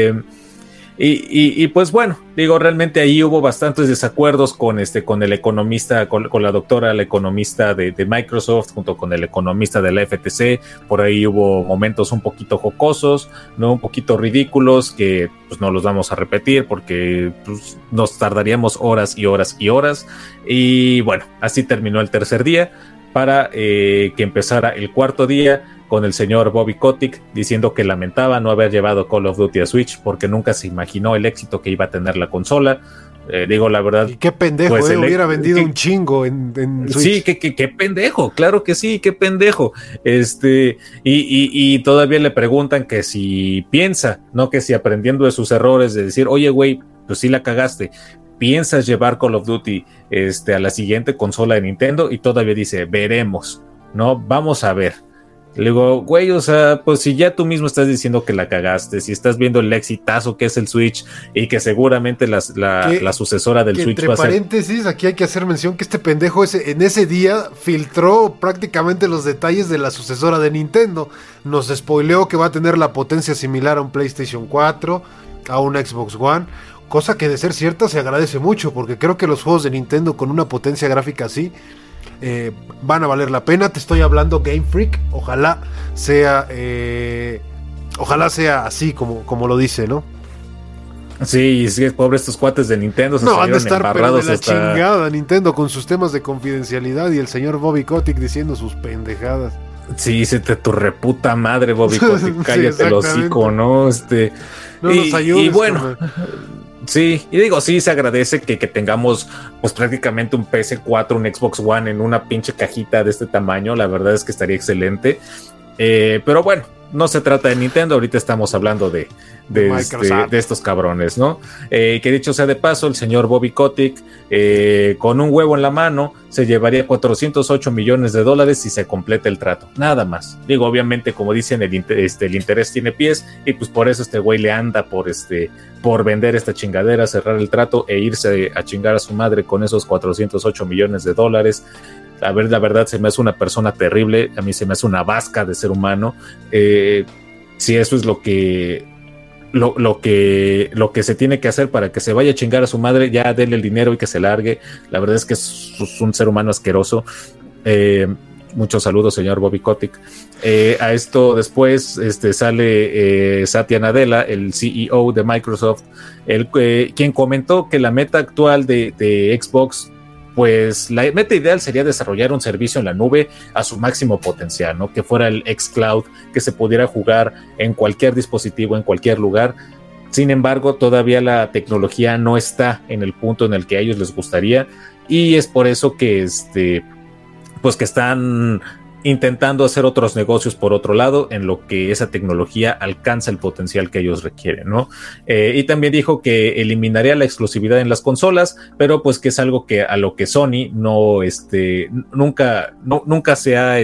Y pues bueno, digo, realmente ahí hubo bastantes desacuerdos con el economista, con la doctora, la economista de Microsoft, junto con el economista de la FTC. Por ahí hubo momentos un poquito jocosos, ¿no? Un poquito ridículos, que pues no los vamos a repetir porque pues, nos tardaríamos horas y horas y horas. Y bueno, así terminó el tercer día para que empezara el cuarto día con el señor Bobby Kotick diciendo que lamentaba no haber llevado Call of Duty a Switch porque nunca se imaginó el éxito que iba a tener la consola. Digo la verdad. Y qué pendejo, pues hubiera vendido un chingo en Sí, Switch. qué pendejo, claro que sí, qué pendejo. Y todavía le preguntan que si piensa, no que si aprendiendo de sus errores, de decir, oye, güey, pues sí la cagaste. ¿Piensas llevar Call of Duty a la siguiente consola de Nintendo? Y todavía dice, veremos, ¿no? Vamos a ver. Le digo, güey, o sea, pues si ya tú mismo estás diciendo que la cagaste, si estás viendo el exitazo que es el Switch y que seguramente la sucesora del Switch va a ser... Entre paréntesis, aquí hay que hacer mención que este pendejo en ese día filtró prácticamente los detalles de la sucesora de Nintendo. Nos spoileó que va a tener la potencia similar a un PlayStation 4, a un Xbox One, cosa que de ser cierta se agradece mucho, porque creo que los juegos de Nintendo con una potencia gráfica así van a valer la pena. Te estoy hablando Game Freak, ojalá sea así como lo dice, ¿no? Sí, pobre estos cuates de Nintendo se no, han de estar embarrados pero de la chingada Nintendo con sus temas de confidencialidad y el señor Bobby Kotick diciendo sus pendejadas. Sí, se te tu reputa madre, Bobby Kotick, cállate el hocico, ¿no? No nos ayudes, y bueno, sí, y digo, sí, se agradece que tengamos pues prácticamente un PS4, un Xbox One en una pinche cajita de este tamaño, la verdad es que estaría excelente, pero bueno, no se trata de Nintendo, ahorita estamos hablando de estos cabrones, ¿no? Que dicho sea de paso, el señor Bobby Kotick, con un huevo en la mano, se llevaría $408 millones si se completa el trato, nada más. Digo, obviamente, como dicen, el interés tiene pies, y pues por eso este güey le anda por vender esta chingadera, cerrar el trato e irse a chingar a su madre con esos $408 millones. A ver, la verdad se me hace una persona terrible, a mí se me hace una vasca de ser humano. Si eso es lo que se tiene que hacer para que se vaya a chingar a su madre, ya denle el dinero y que se largue. La verdad es que es un ser humano asqueroso. Muchos saludos, señor Bobby Kotick. A esto después sale Satya Nadella, el CEO de Microsoft, quien comentó que la meta actual de Xbox, pues la meta ideal sería desarrollar un servicio en la nube a su máximo potencial, ¿no? Que fuera el xCloud, que se pudiera jugar en cualquier dispositivo, en cualquier lugar. Sin embargo, todavía la tecnología no está en el punto en el que a ellos les gustaría, y es por eso que pues que están intentando hacer otros negocios por otro lado, en lo que esa tecnología alcanza el potencial que ellos requieren, ¿no? Y también dijo que eliminaría la exclusividad en las consolas, pero pues que es algo que a lo que Sony no, nunca se ha,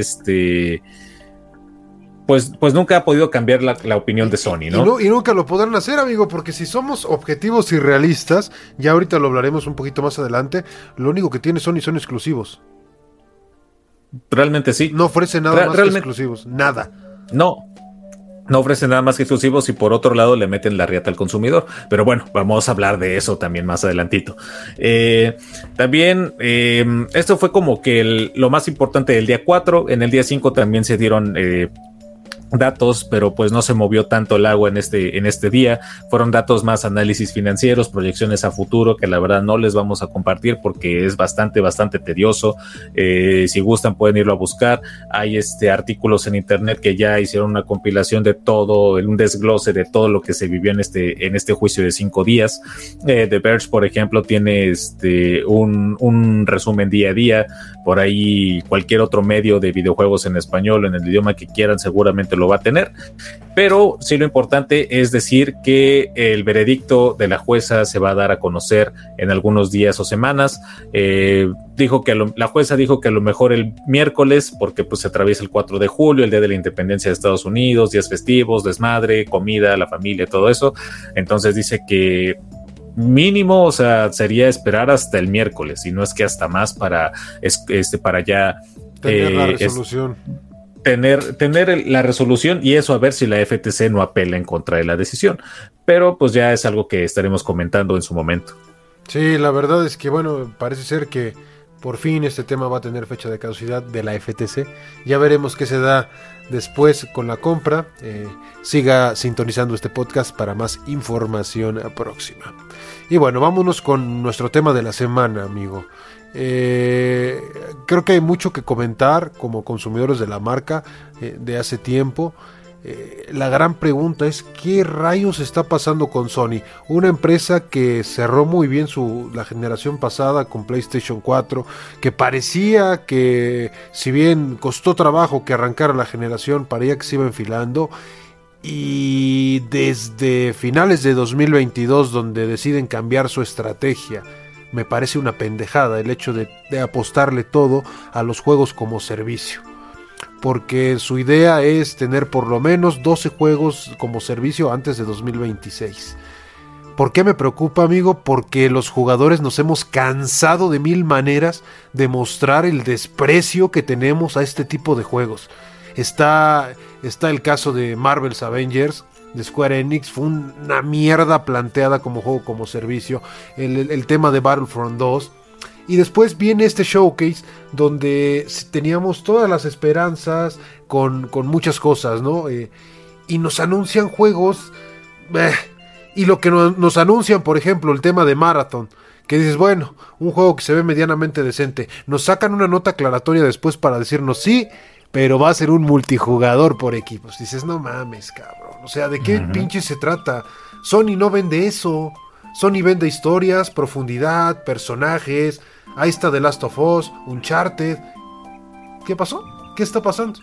pues nunca ha podido cambiar la opinión de Sony, ¿no? Y nunca lo podrán hacer, amigo, porque si somos objetivos y realistas, ya ahorita lo hablaremos un poquito más adelante, lo único que tiene Sony son exclusivos. Realmente sí. No ofrece nada más que exclusivos, nada. No ofrece nada más que exclusivos, y por otro lado le meten la riata al consumidor. Pero bueno, vamos a hablar de eso también más adelantito. También esto fue como que lo más importante del día 4. En el día 5 también se dieron datos, pero pues no se movió tanto el agua en este día. Fueron datos más análisis financieros, proyecciones a futuro, que la verdad no les vamos a compartir porque es bastante tedioso. Si gustan pueden irlo a buscar. Hay artículos en internet que ya hicieron una compilación de todo, un desglose de todo lo que se vivió en este juicio de 5 días. The Verge, por ejemplo, tiene un resumen día a día. Por ahí cualquier otro medio de videojuegos en español, en el idioma que quieran, seguramente lo va a tener. Pero sí, lo importante es decir que el veredicto de la jueza se va a dar a conocer en algunos días o semanas. La jueza dijo que a lo mejor el miércoles, porque pues se atraviesa el 4 de julio, el día de la independencia de Estados Unidos, días festivos, desmadre, comida, la familia, todo eso. Entonces dice que mínimo, o sea, sería esperar hasta el miércoles, y no es que hasta más para ya tener la resolución. Tener la resolución, y eso a ver si la FTC no apela en contra de la decisión. Pero pues ya es algo que estaremos comentando en su momento. Sí, la verdad es que bueno, parece ser que por fin este tema va a tener fecha de caducidad de la FTC. Ya veremos qué se da después con la compra. Siga sintonizando este podcast para más información próxima. Y bueno, vámonos con nuestro tema de la semana, amigo. Creo que hay mucho que comentar como consumidores de la marca de hace tiempo. La gran pregunta es ¿qué rayos está pasando con Sony? Una empresa que cerró muy bien la generación pasada con PlayStation 4, que parecía que, si bien costó trabajo que arrancara la generación, parecía que se iba enfilando, y desde finales de 2022 donde deciden cambiar su estrategia, me parece una pendejada el hecho de apostarle todo a los juegos como servicio. Porque su idea es tener por lo menos 12 juegos como servicio antes de 2026. ¿Por qué me preocupa, amigo? Porque los jugadores nos hemos cansado de mil maneras de mostrar el desprecio que tenemos a este tipo de juegos. Está el caso de Marvel's Avengers de Square Enix, fue una mierda planteada como juego como servicio. El tema de Battlefront 2. Y después viene este showcase donde teníamos todas las esperanzas con muchas cosas, ¿no? Y nos anuncian juegos. Y lo que nos anuncian, por ejemplo, el tema de Marathon, que dices, bueno, un juego que se ve medianamente decente. Nos sacan una nota aclaratoria después para decirnos sí, pero va a ser un multijugador por equipos. Dices, no mames, cabrón. O sea, ¿de qué pinche se trata? Sony no vende eso. Sony vende historias, profundidad, personajes. Ahí está The Last of Us, Uncharted. ¿Qué pasó? ¿Qué está pasando?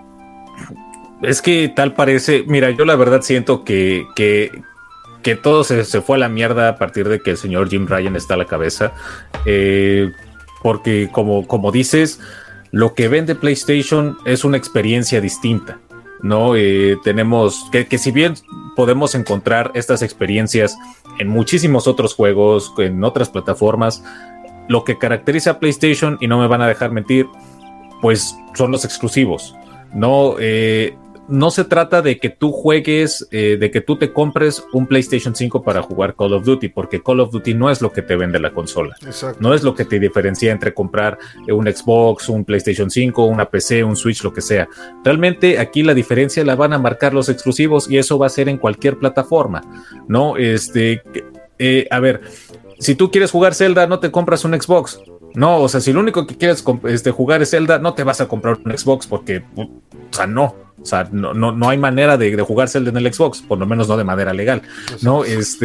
Es que tal parece... Mira, yo la verdad siento que todo se fue a la mierda a partir de que el señor Jim Ryan está a la cabeza. Porque como dices, lo que vende PlayStation es una experiencia distinta, ¿no? Tenemos que si bien podemos encontrar estas experiencias en muchísimos otros juegos, en otras plataformas, lo que caracteriza a PlayStation, y no me van a dejar mentir, pues son los exclusivos. No se trata de que tú juegues, de que tú te compres un PlayStation 5 para jugar Call of Duty, porque Call of Duty no es lo que te vende la consola. Exacto. No es lo que te diferencia entre comprar un Xbox, un PlayStation 5, una PC, un Switch, lo que sea. Realmente aquí la diferencia la van a marcar los exclusivos, y eso va a ser en cualquier plataforma, ¿no? A ver, si tú quieres jugar Zelda, no te compras un Xbox. No, o sea, si lo único que quieres jugar es Zelda, no te vas a comprar un Xbox porque, no hay manera de jugar Zelda en el Xbox, por lo menos no de manera legal, ¿no?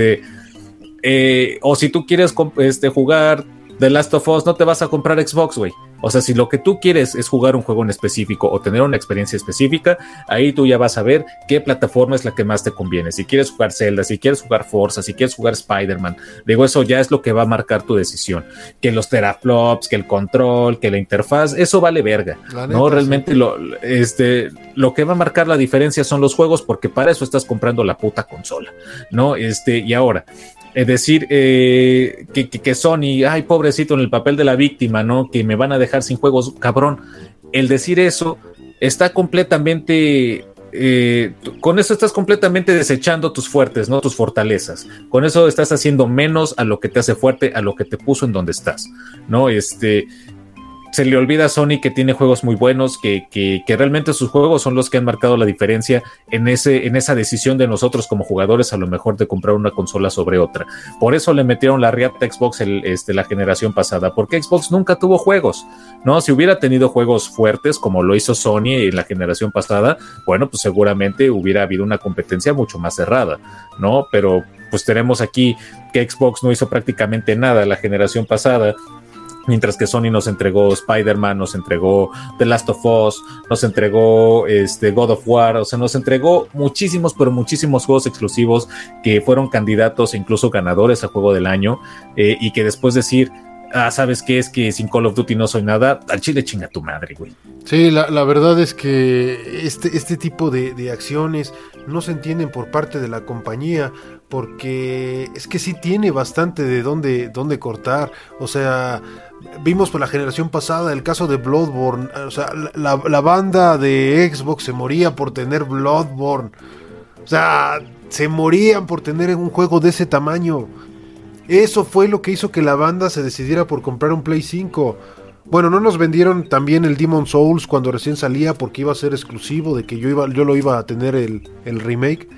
O si tú quieres jugar The Last of Us, no te vas a comprar Xbox, güey. O sea, si lo que tú quieres es jugar un juego en específico o tener una experiencia específica, ahí tú ya vas a ver qué plataforma es la que más te conviene. Si quieres jugar Zelda, si quieres jugar Forza, si quieres jugar Spider-Man, digo, eso ya es lo que va a marcar tu decisión. Que los teraflops, que el control, que la interfaz, eso vale verga, ¿no? Realmente sí. Lo que va a marcar la diferencia son los juegos, porque para eso estás comprando la puta consola, ¿no? Y ahora... decir que Sony, ay, pobrecito, en el papel de la víctima, ¿no? Que me van a dejar sin juegos, cabrón. El decir eso está completamente... con eso estás completamente desechando tus fuertes, ¿no? Tus fortalezas. Con eso estás haciendo menos a lo que te hace fuerte, a lo que te puso en donde estás, ¿no? Se le olvida a Sony que tiene juegos muy buenos, que realmente sus juegos son los que han marcado la diferencia en esa decisión de nosotros como jugadores, a lo mejor de comprar una consola sobre otra. Por eso le metieron la riata a Xbox la generación pasada, porque Xbox nunca tuvo juegos, ¿no? Si hubiera tenido juegos fuertes como lo hizo Sony en la generación pasada, bueno, pues seguramente hubiera habido una competencia mucho más cerrada, ¿no? Pero pues tenemos aquí que Xbox no hizo prácticamente nada la generación pasada, mientras que Sony nos entregó Spider-Man, nos entregó The Last of Us, nos entregó God of War, o sea, nos entregó muchísimos, pero muchísimos juegos exclusivos que fueron candidatos e incluso ganadores a Juego del Año, y que después decir, ¿sabes qué? Es que sin Call of Duty no soy nada, al chile chinga tu madre, güey. Sí, la verdad es que este tipo de acciones no se entienden por parte de la compañía, porque es que sí tiene bastante de dónde cortar. O sea, vimos por la generación pasada el caso de Bloodborne. O sea, la banda de Xbox se moría por tener Bloodborne. O sea, se morían por tener un juego de ese tamaño. Eso fue lo que hizo que la banda se decidiera por comprar un Play 5. Bueno, no nos vendieron también el Demon's Souls cuando recién salía, porque iba a ser exclusivo, de que yo lo iba a tener el remake.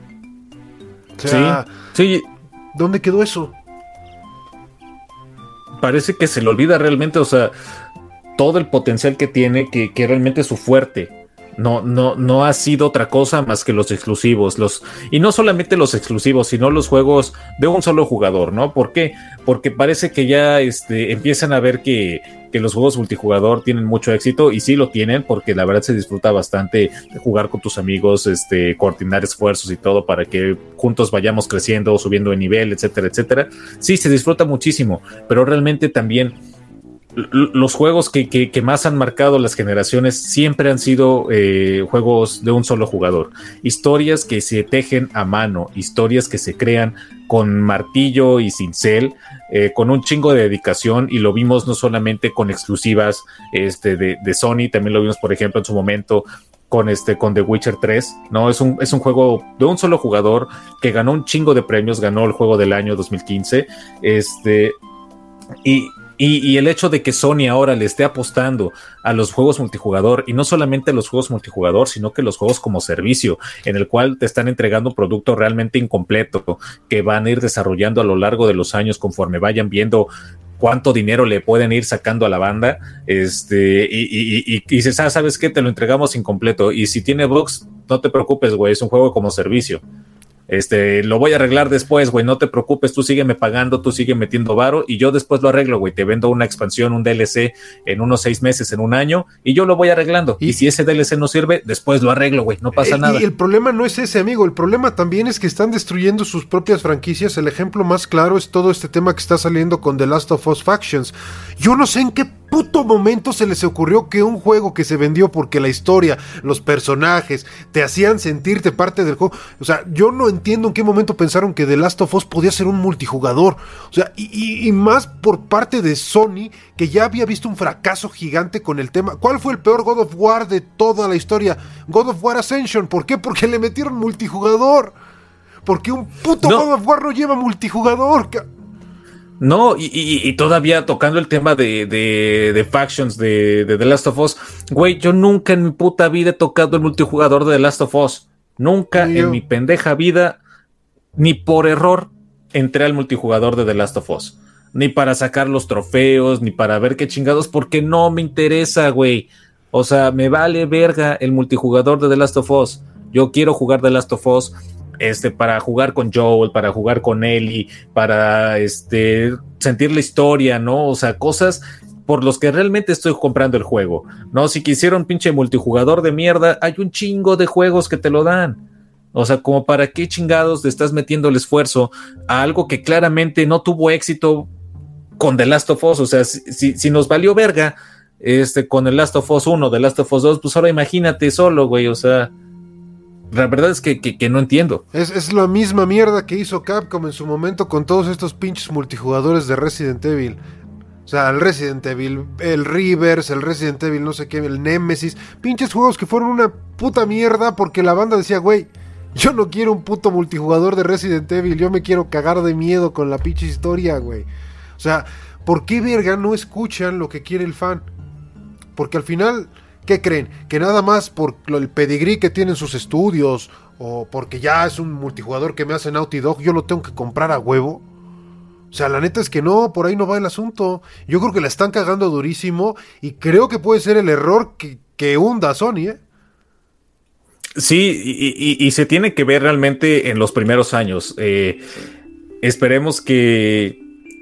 O sea, sí. ¿dónde quedó eso? parece que se le olvida realmente, o sea, todo el potencial que tiene, que realmente es su fuerte. No ha sido otra cosa más que los exclusivos, y no solamente los exclusivos, sino los juegos de un solo jugador, ¿no? ¿Por qué? Porque parece que ya empiezan a ver que los juegos multijugador tienen mucho éxito, y sí lo tienen, porque la verdad se disfruta bastante jugar con tus amigos, coordinar esfuerzos y todo para que juntos vayamos creciendo, subiendo de nivel, etcétera, etcétera. Sí, se disfruta muchísimo, pero realmente también los juegos que más han marcado las generaciones siempre han sido juegos de un solo jugador. Historias que se tejen a mano, historias que se crean con martillo y cincel, con un chingo de dedicación, y lo vimos no solamente con exclusivas de Sony, también lo vimos, por ejemplo, en su momento con The Witcher 3, ¿no? Es un juego de un solo jugador que ganó un chingo de premios, ganó el juego del año 2015, y el hecho de que Sony ahora le esté apostando a los juegos multijugador, y no solamente a los juegos multijugador, sino que los juegos como servicio, en el cual te están entregando un producto realmente incompleto, que van a ir desarrollando a lo largo de los años conforme vayan viendo cuánto dinero le pueden ir sacando a la banda, y dices, ¿sabes qué? Te lo entregamos incompleto, y si tiene bugs, no te preocupes, güey, es un juego como servicio. Lo voy a arreglar después, güey, no te preocupes, tú sígueme pagando, tú sigue metiendo varo y yo después lo arreglo, güey, te vendo una expansión, un DLC en unos 6 meses, en un año, y yo lo voy arreglando, y si ese DLC no sirve, después lo arreglo, güey, no pasa nada. Y el problema no es ese, amigo, el problema también es que están destruyendo sus propias franquicias. El ejemplo más claro es todo este tema que está saliendo con The Last of Us Factions. Yo no sé en qué puto momento se les ocurrió que un juego que se vendió porque la historia, los personajes te hacían sentirte parte del juego, o sea, yo no entiendo en qué momento pensaron que The Last of Us podía ser un multijugador, o sea, y más por parte de Sony, que ya había visto un fracaso gigante con el tema. ¿Cuál fue el peor God of War de toda la historia? God of War Ascension. ¿Por qué? Porque le metieron multijugador. Porque un puto God of War no lleva multijugador. No, y todavía tocando el tema de Factions de The Last of Us, güey, yo nunca en mi puta vida he tocado el multijugador de The Last of Us. Nunca en mi pendeja vida, ni por error, entré al multijugador de The Last of Us. Ni para sacar los trofeos, ni para ver qué chingados, porque no me interesa, güey. O sea, me vale verga el multijugador de The Last of Us. Yo quiero jugar The Last of Us para jugar con Joel, para jugar con Ellie, para sentir la historia, ¿no? O sea, cosas por los que realmente estoy comprando el juego, ¿no? Si quisiera un pinche multijugador de mierda, hay un chingo de juegos que te lo dan. O sea, como para qué chingados le estás metiendo el esfuerzo a algo que claramente no tuvo éxito con The Last of Us. O sea, si nos valió verga con el Last of Us 1, The Last of Us 2, pues ahora imagínate solo, güey, o sea, la verdad es que no entiendo. Es la misma mierda que hizo Capcom en su momento con todos estos pinches multijugadores de Resident Evil. O sea, el Resident Evil, el Rivers, el Resident Evil no sé qué, el Nemesis. Pinches juegos que fueron una puta mierda porque la banda decía, güey, yo no quiero un puto multijugador de Resident Evil, yo me quiero cagar de miedo con la pinche historia, güey. O sea, ¿por qué verga no escuchan lo que quiere el fan? Porque al final, ¿qué creen? Que nada más por el pedigrí que tienen sus estudios, o porque ya es un multijugador que me hace Naughty Dog, yo lo tengo que comprar a huevo. O sea, la neta es que no, por ahí no va el asunto. Yo creo que la están cagando durísimo, y creo que puede ser el error que hunda a Sony, ¿eh? Sí, y se tiene que ver realmente en los primeros años. Esperemos que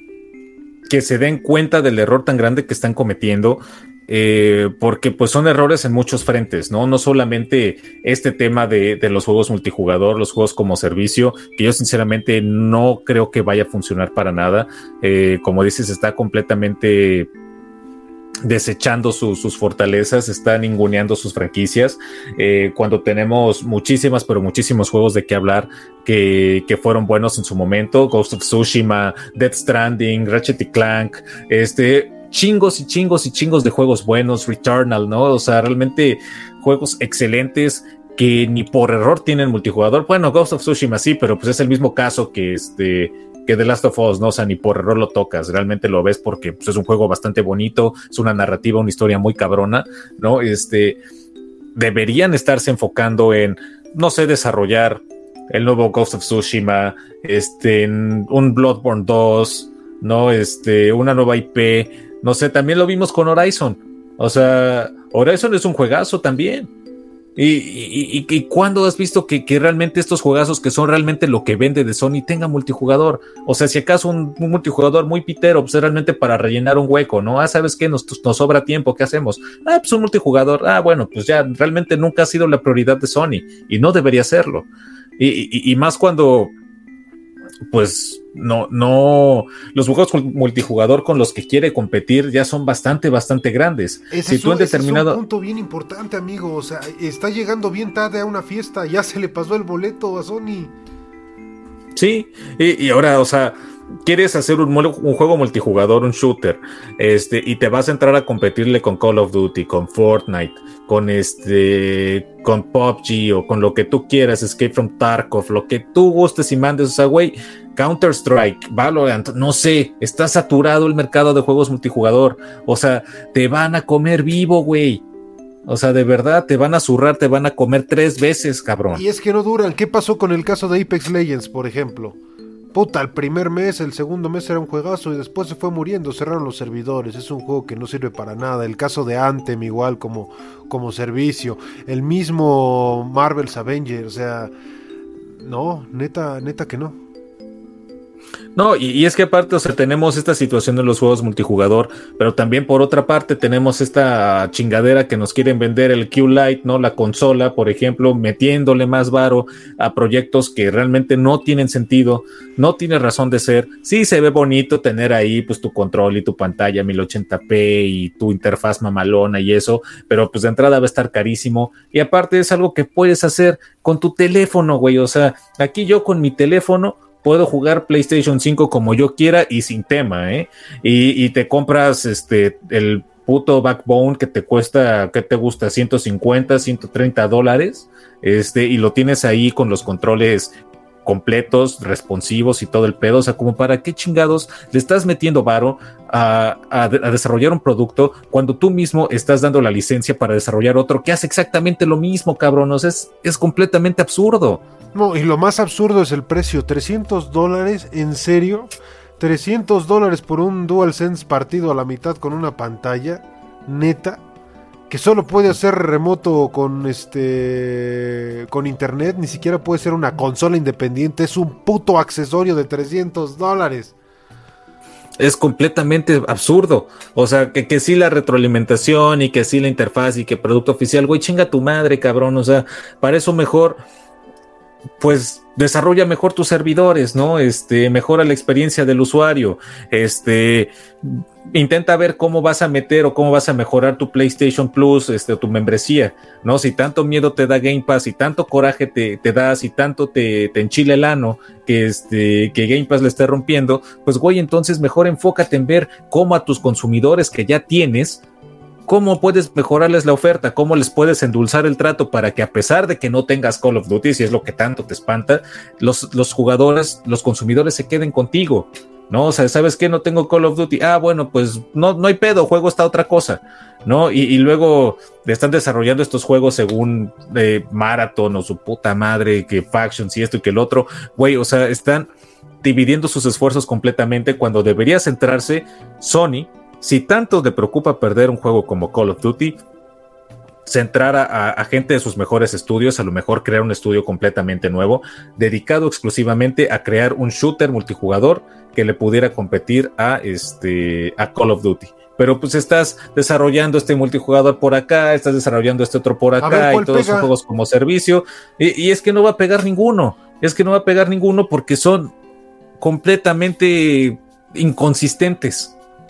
se den cuenta del error tan grande que están cometiendo, porque pues son errores en muchos frentes, ¿no? No solamente este tema de los juegos multijugador, los juegos como servicio, que yo sinceramente no creo que vaya a funcionar para nada. Como dices, está completamente desechando sus fortalezas, está ninguneando sus franquicias, cuando tenemos muchísimas, pero muchísimos juegos de qué hablar que fueron buenos en su momento. Ghost of Tsushima, Death Stranding, Ratchet & Clank, chingos y chingos y chingos de juegos buenos, Returnal, ¿no? O sea, realmente juegos excelentes que ni por error tienen multijugador. Bueno, Ghost of Tsushima sí, pero pues es el mismo caso que The Last of Us, ¿no? O sea, ni por error lo tocas, realmente lo ves porque pues, es un juego bastante bonito, es una narrativa, una historia muy cabrona, ¿no? Deberían estarse enfocando en, no sé, desarrollar el nuevo Ghost of Tsushima, un Bloodborne 2, ¿no? Una nueva IP, no sé, también lo vimos con Horizon. O sea, Horizon es un juegazo también. ¿Y cuándo has visto que realmente estos juegazos que son realmente lo que vende de Sony tengan multijugador? O sea, si acaso un multijugador muy pitero, pues es realmente para rellenar un hueco, ¿no? ¿Sabes qué? Nos sobra tiempo, ¿qué hacemos? Pues un multijugador, bueno, pues ya realmente nunca ha sido la prioridad de Sony y no debería serlo. Y más cuando, pues, no, los juegos multijugador con los que quiere competir ya son bastante grandes. Ese es un punto bien importante, amigo. O sea, está llegando bien tarde a una fiesta, ya se le pasó el boleto a Sony. Sí, y ahora, o sea, quieres hacer un juego multijugador, un shooter, y te vas a entrar a competirle con Call of Duty, con Fortnite, con PUBG o con lo que tú quieras, Escape from Tarkov, lo que tú gustes y mandes. O sea, güey, Counter-Strike, Valorant, no sé, está saturado el mercado de juegos multijugador. O sea, te van a comer vivo, güey. O sea, de verdad, te van a zurrar, te van a comer 3 veces, cabrón. Y es que no duran. ¿Qué pasó con el caso de Apex Legends, por ejemplo? Puta, el primer mes, el segundo mes era un juegazo y después se fue muriendo, cerraron los servidores. Es un juego que no sirve para nada. El caso de Anthem igual como servicio. El mismo Marvel's Avengers, o sea, no, neta que no. No, y es que aparte, o sea, tenemos esta situación de los juegos multijugador, pero también por otra parte tenemos esta chingadera que nos quieren vender el Q-Lite, ¿no? La consola, por ejemplo, metiéndole más varo a proyectos que realmente no tienen sentido, no tiene razón de ser. Sí se ve bonito tener ahí pues tu control y tu pantalla 1080p y tu interfaz mamalona y eso, pero pues de entrada va a estar carísimo y aparte es algo que puedes hacer con tu teléfono, güey. O sea, aquí yo con mi teléfono puedo jugar PlayStation 5 como yo quiera y sin tema, ¿eh? Y te compras el puto Backbone que te cuesta, ¿qué te gusta? $150, $130, y lo tienes ahí con los controles completos, responsivos y todo el pedo. O sea, como para qué chingados le estás metiendo varo a desarrollar un producto cuando tú mismo estás dando la licencia para desarrollar otro que hace exactamente lo mismo, cabrón. O sea, es completamente absurdo. No, y lo más absurdo es el precio, $300, ¿en serio? $300 por un DualSense partido a la mitad con una pantalla, neta, que solo puede hacer remoto con internet, ni siquiera puede ser una consola independiente, es un puto accesorio de $300. Es completamente absurdo. O sea, que sí la retroalimentación y que sí la interfaz y que producto oficial, güey, chinga tu madre, cabrón. O sea, para eso mejor pues desarrolla mejor tus servidores, ¿no? Mejora la experiencia del usuario, intenta ver cómo vas a meter o cómo vas a mejorar tu PlayStation Plus, tu membresía, ¿no? Si tanto miedo te da Game Pass, si tanto coraje te da, si tanto te enchila el ano que Game Pass le esté rompiendo, pues güey, entonces mejor enfócate en ver cómo a tus consumidores que ya tienes, cómo puedes mejorarles la oferta, cómo les puedes endulzar el trato para que a pesar de que no tengas Call of Duty, si es lo que tanto te espanta, los jugadores, los consumidores se queden contigo, ¿no? O sea, ¿sabes qué? No tengo Call of Duty. Bueno, pues no hay pedo, juego esta otra cosa, ¿no? Y luego están desarrollando estos juegos según Marathon o su puta madre, que Factions y esto y que el otro, güey, o sea, están dividiendo sus esfuerzos completamente cuando debería centrarse Sony. Si tanto te preocupa perder un juego como Call of Duty, centrar a gente de sus mejores estudios, a lo mejor crear un estudio completamente nuevo, dedicado exclusivamente a crear un shooter multijugador que le pudiera competir a Call of Duty. Pero pues estás desarrollando este multijugador por acá, estás desarrollando este otro por acá, y todos son juegos como servicio, y es que no va a pegar ninguno, porque son completamente inconsistentes.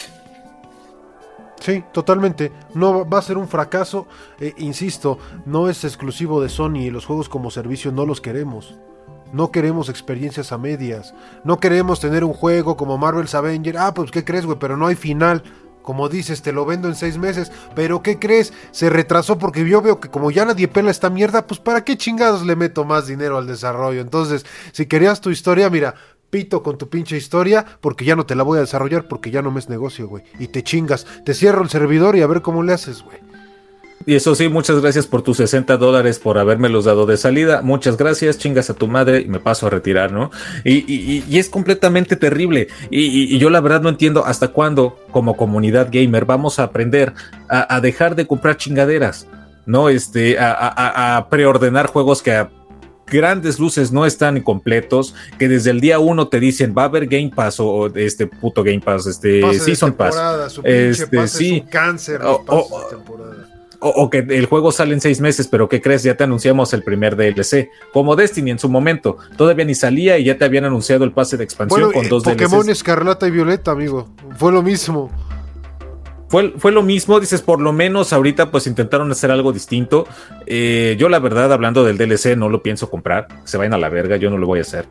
Sí, totalmente. No va a ser un fracaso. Insisto, no es exclusivo de Sony. Los juegos como servicio no los queremos. No queremos experiencias a medias. No queremos tener un juego como Marvel's Avengers. Pues ¿qué crees, güey? Pero no hay final. Como dices, te lo vendo en 6 meses. Pero ¿qué crees? Se retrasó porque yo veo que como ya nadie pela esta mierda, pues ¿para qué chingados le meto más dinero al desarrollo? Entonces, si querías tu historia, mira, pito con tu pinche historia, porque ya no te la voy a desarrollar, porque ya no me es negocio, güey. Y te chingas, te cierro el servidor y a ver cómo le haces, güey. Y eso sí, muchas gracias por tus $60 por habérmelos dado de salida. Muchas gracias, chingas a tu madre y me paso a retirar, ¿no? Y es completamente terrible. Y yo la verdad no entiendo hasta cuándo, como comunidad gamer, vamos a aprender a dejar de comprar chingaderas, ¿no? A preordenar juegos que a grandes luces no están completos, que desde el día 1 te dicen va a haber Game Pass o puto Game Pass, Season Pass. Su pinche pase sí. es un cáncer, los pases de temporada. O que el juego sale en 6 meses, pero ¿qué crees? Ya te anunciamos el primer DLC. Como Destiny en su momento. Todavía ni salía y ya te habían anunciado el pase de expansión con 2 DLCs. Pokémon Escarlata y Violeta, amigo. Fue lo mismo. Fue lo mismo, dices, por lo menos ahorita pues intentaron hacer algo distinto. Yo la verdad, hablando del DLC, no lo pienso comprar. Se vayan a la verga, yo no lo voy a hacer.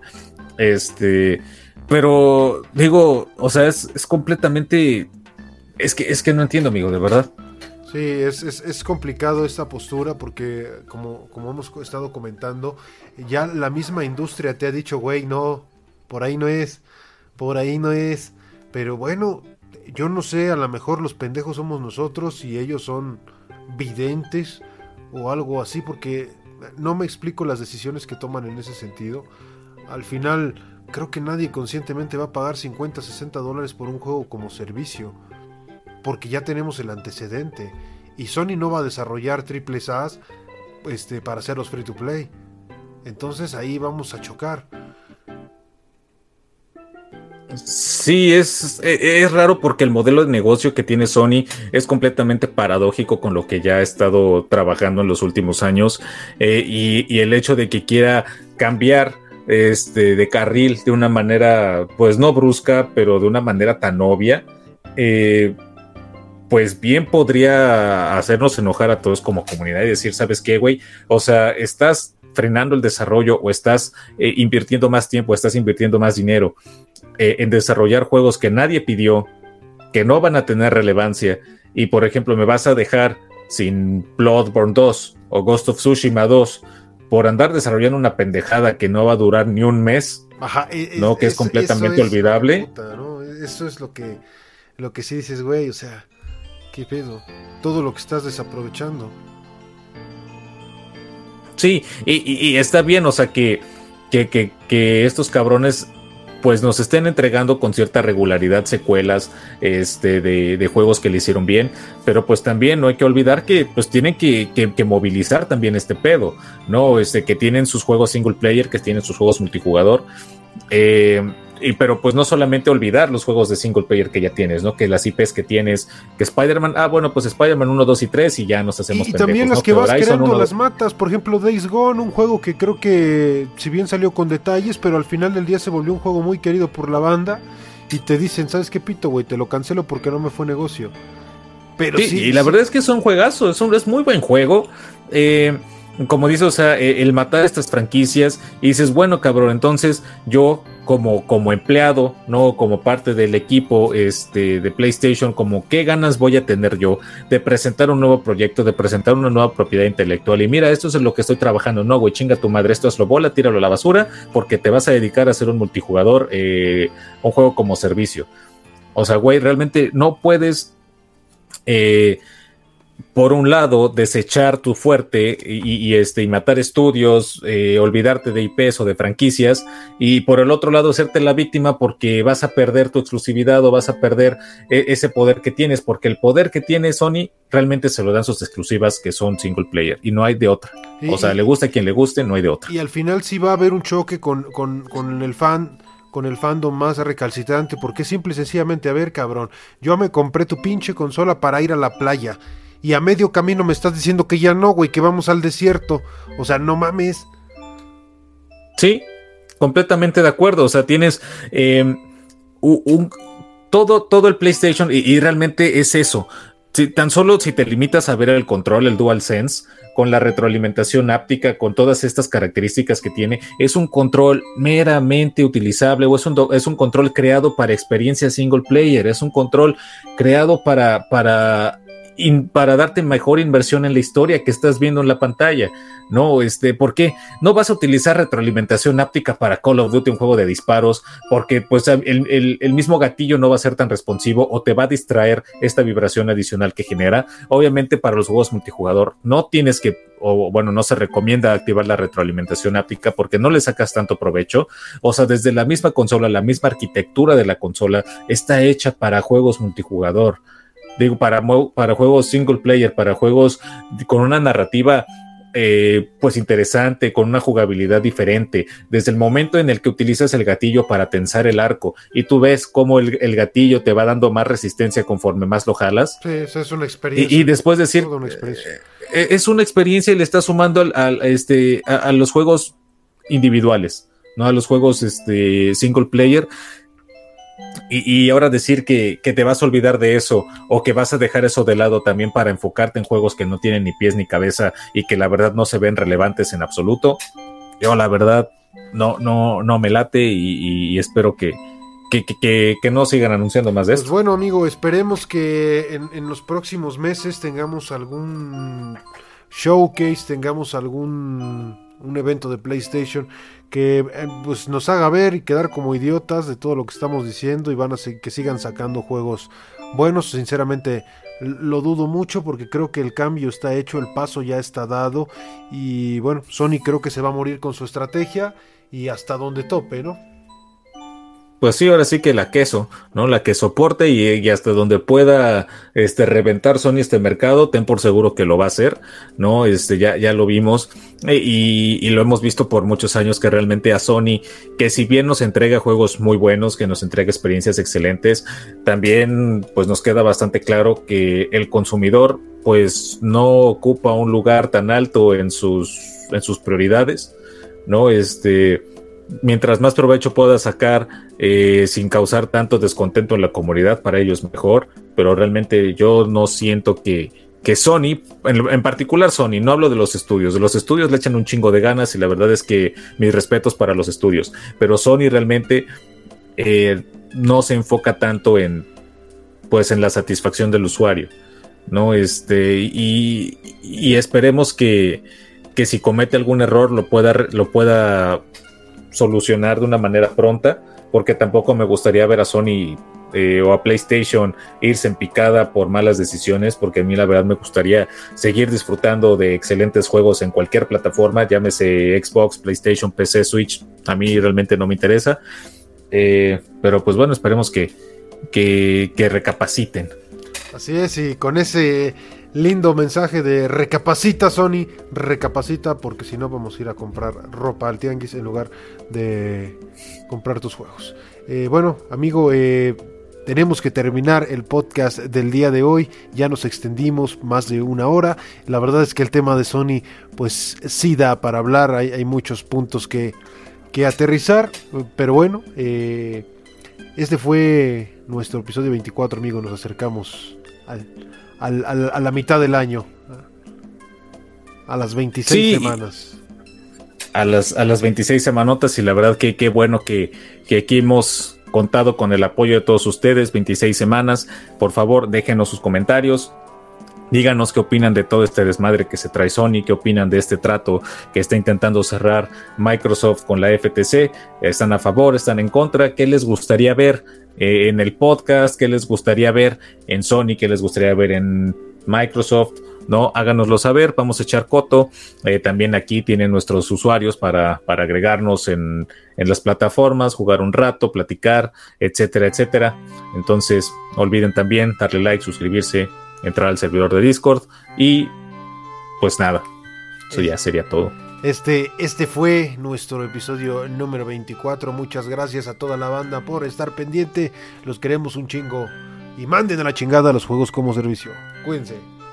Pero digo, o sea, es completamente... Es que no entiendo, amigo, de verdad. Sí, es complicado esta postura porque, como hemos estado comentando, ya la misma industria te ha dicho, güey, no, por ahí no es. Pero bueno, yo no sé, a lo mejor los pendejos somos nosotros y ellos son videntes o algo así, porque no me explico las decisiones que toman en ese sentido. Al final, creo que nadie conscientemente va a pagar $50, $60 por un juego como servicio, porque ya tenemos el antecedente y Sony no va a desarrollar triples A's para hacerlos free to play. Entonces ahí vamos a chocar. Sí, es raro porque el modelo de negocio que tiene Sony es completamente paradójico con lo que ya ha estado trabajando en los últimos años, y el hecho de que quiera cambiar de carril de una manera pues no brusca, pero de una manera tan obvia, pues bien podría hacernos enojar a todos como comunidad y decir, ¿sabes qué, güey? O sea, estás frenando el desarrollo o estás invirtiendo más tiempo, estás invirtiendo más dinero en desarrollar juegos que nadie pidió, que no van a tener relevancia, y por ejemplo me vas a dejar sin Bloodborne 2 o Ghost of Tsushima 2 por andar desarrollando una pendejada que no va a durar ni un mes. Ajá, ¿no? Que es completamente olvidable. Puta, ¿no? Eso es lo que sí dices, güey, o sea, ¿qué pedo? Todo lo que estás desaprovechando. Sí, y está bien, o sea, que estos cabrones pues nos estén entregando con cierta regularidad secuelas de juegos que le hicieron bien, pero pues también no hay que olvidar que pues tienen que movilizar también este pedo, ¿no? Que tienen sus juegos single player, que tienen sus juegos multijugador, pero pues no solamente olvidar los juegos de single player que ya tienes, ¿no? Que las IPs que tienes, que Spider-Man, bueno, pues Spider-Man 1, 2 y 3 y ya nos hacemos pendejos. Y también las ¿no? que vas creando 1, las matas, por ejemplo Days Gone, un juego que creo que si bien salió con detalles, pero al final del día se volvió un juego muy querido por la banda y te dicen, ¿sabes qué, pito, güey? Te lo cancelo porque no me fue negocio. Pero sí, y la verdad es que es un juegazo, es muy buen juego. Como dices, o sea, el matar estas franquicias y dices, bueno, cabrón, entonces yo como empleado, no como parte del equipo de PlayStation, como qué ganas voy a tener yo de presentar un nuevo proyecto, de presentar una nueva propiedad intelectual, y mira, esto es en lo que estoy trabajando. No, güey, chinga tu madre, esto es lo bola, tíralo a la basura, porque te vas a dedicar a hacer un multijugador, un juego como servicio. O sea, güey, realmente no puedes por un lado desechar tu fuerte y matar estudios, olvidarte de IPs o de franquicias, y por el otro lado hacerte la víctima porque vas a perder tu exclusividad o vas a perder ese poder que tienes, porque el poder que tiene Sony realmente se lo dan sus exclusivas, que son single player, y no hay de otra. O sea, le gusta a quien le guste, no hay de otra. Y al final sí va a haber un choque con el fan, con el fandom más recalcitrante, porque simple y sencillamente, a ver, cabrón, yo me compré tu pinche consola para ir a la playa y a medio camino me estás diciendo que ya no, güey, que vamos al desierto. O sea, no mames. Sí, completamente de acuerdo. O sea, tienes todo el PlayStation y realmente es eso. Tan solo si te limitas a ver el control, el DualSense, con la retroalimentación áptica, con todas estas características que tiene, es un control meramente utilizable, o es un control creado para experiencia single player, es un control creado para para darte mejor inversión en la historia que estás viendo en la pantalla, ¿no? ¿Por qué? No vas a utilizar retroalimentación áptica para Call of Duty, un juego de disparos, porque pues el mismo gatillo no va a ser tan responsivo o te va a distraer esta vibración adicional que genera. Obviamente para los juegos multijugador no tienes que, o bueno, no se recomienda activar la retroalimentación áptica porque no le sacas tanto provecho. O sea, desde la misma consola, la misma arquitectura de la consola está hecha para juegos multijugador. Digo, para juegos single player, para juegos con una narrativa pues interesante, con una jugabilidad diferente. Desde el momento en el que utilizas el gatillo para tensar el arco y tú ves cómo el gatillo te va dando más resistencia conforme más lo jalas. Sí, eso es una experiencia. Y después decir, es una experiencia y le estás sumando a los juegos individuales, ¿no? A los juegos single player. Y ahora decir que te vas a olvidar de eso o que vas a dejar eso de lado también para enfocarte en juegos que no tienen ni pies ni cabeza y que la verdad no se ven relevantes en absoluto, yo la verdad no me late y espero que no sigan anunciando más de esto. Pues bueno, amigo, esperemos que en los próximos meses tengamos algún showcase, tengamos un evento de PlayStation que pues nos haga ver y quedar como idiotas de todo lo que estamos diciendo y que sigan sacando juegos buenos. Sinceramente lo dudo mucho porque creo que el cambio está hecho, el paso ya está dado y bueno, Sony creo que se va a morir con su estrategia y hasta donde tope, ¿no? Pues sí, ahora sí que la queso, ¿no? La que soporte y hasta donde pueda reventar Sony este mercado, ten por seguro que lo va a hacer, ¿no? Ya lo vimos y lo hemos visto por muchos años que realmente a Sony, que si bien nos entrega juegos muy buenos, que nos entrega experiencias excelentes, también pues nos queda bastante claro que el consumidor pues no ocupa un lugar tan alto en sus prioridades, ¿no? Mientras más provecho pueda sacar sin causar tanto descontento en la comunidad, para ellos mejor, pero realmente yo no siento que Sony, en particular Sony, no hablo de los estudios le echan un chingo de ganas y la verdad es que mis respetos para los estudios, pero Sony realmente no se enfoca tanto en la satisfacción del usuario, ¿no? Y esperemos que si comete algún error lo pueda solucionar de una manera pronta, porque tampoco me gustaría ver a Sony o a PlayStation irse en picada por malas decisiones, porque a mí la verdad me gustaría seguir disfrutando de excelentes juegos en cualquier plataforma, llámese Xbox, PlayStation, PC, Switch, a mí realmente no me interesa, pero pues bueno, esperemos que recapaciten. Así es, y con ese lindo mensaje de recapacita Sony, recapacita, porque si no vamos a ir a comprar ropa al tianguis en lugar de comprar tus juegos. Bueno, amigo, tenemos que terminar el podcast del día de hoy. Ya nos extendimos más de una hora. La verdad es que el tema de Sony pues sí da para hablar, hay muchos puntos que aterrizar, pero bueno, este fue nuestro episodio 24, amigo. Nos acercamos a la mitad del año, a las 26 semanas. A las 26 semanotas, y la verdad que qué bueno que aquí hemos contado con el apoyo de todos ustedes. 26 semanas, por favor déjenos sus comentarios, díganos qué opinan de todo este desmadre que se trae Sony, qué opinan de este trato que está intentando cerrar Microsoft con la FTC, están a favor, están en contra, qué les gustaría ver en el podcast, qué les gustaría ver en Sony, qué les gustaría ver en Microsoft, ¿no? Háganoslo saber, vamos a echar coto. También aquí tienen nuestros usuarios para agregarnos en las plataformas, jugar un rato, platicar, etcétera, etcétera. Entonces, no olviden también darle like, suscribirse, entrar al servidor de Discord y pues nada, eso ya sería todo. Este fue nuestro episodio número 24. Muchas gracias a toda la banda por estar pendiente. Los queremos un chingo y manden a la chingada los juegos como servicio. Cuídense.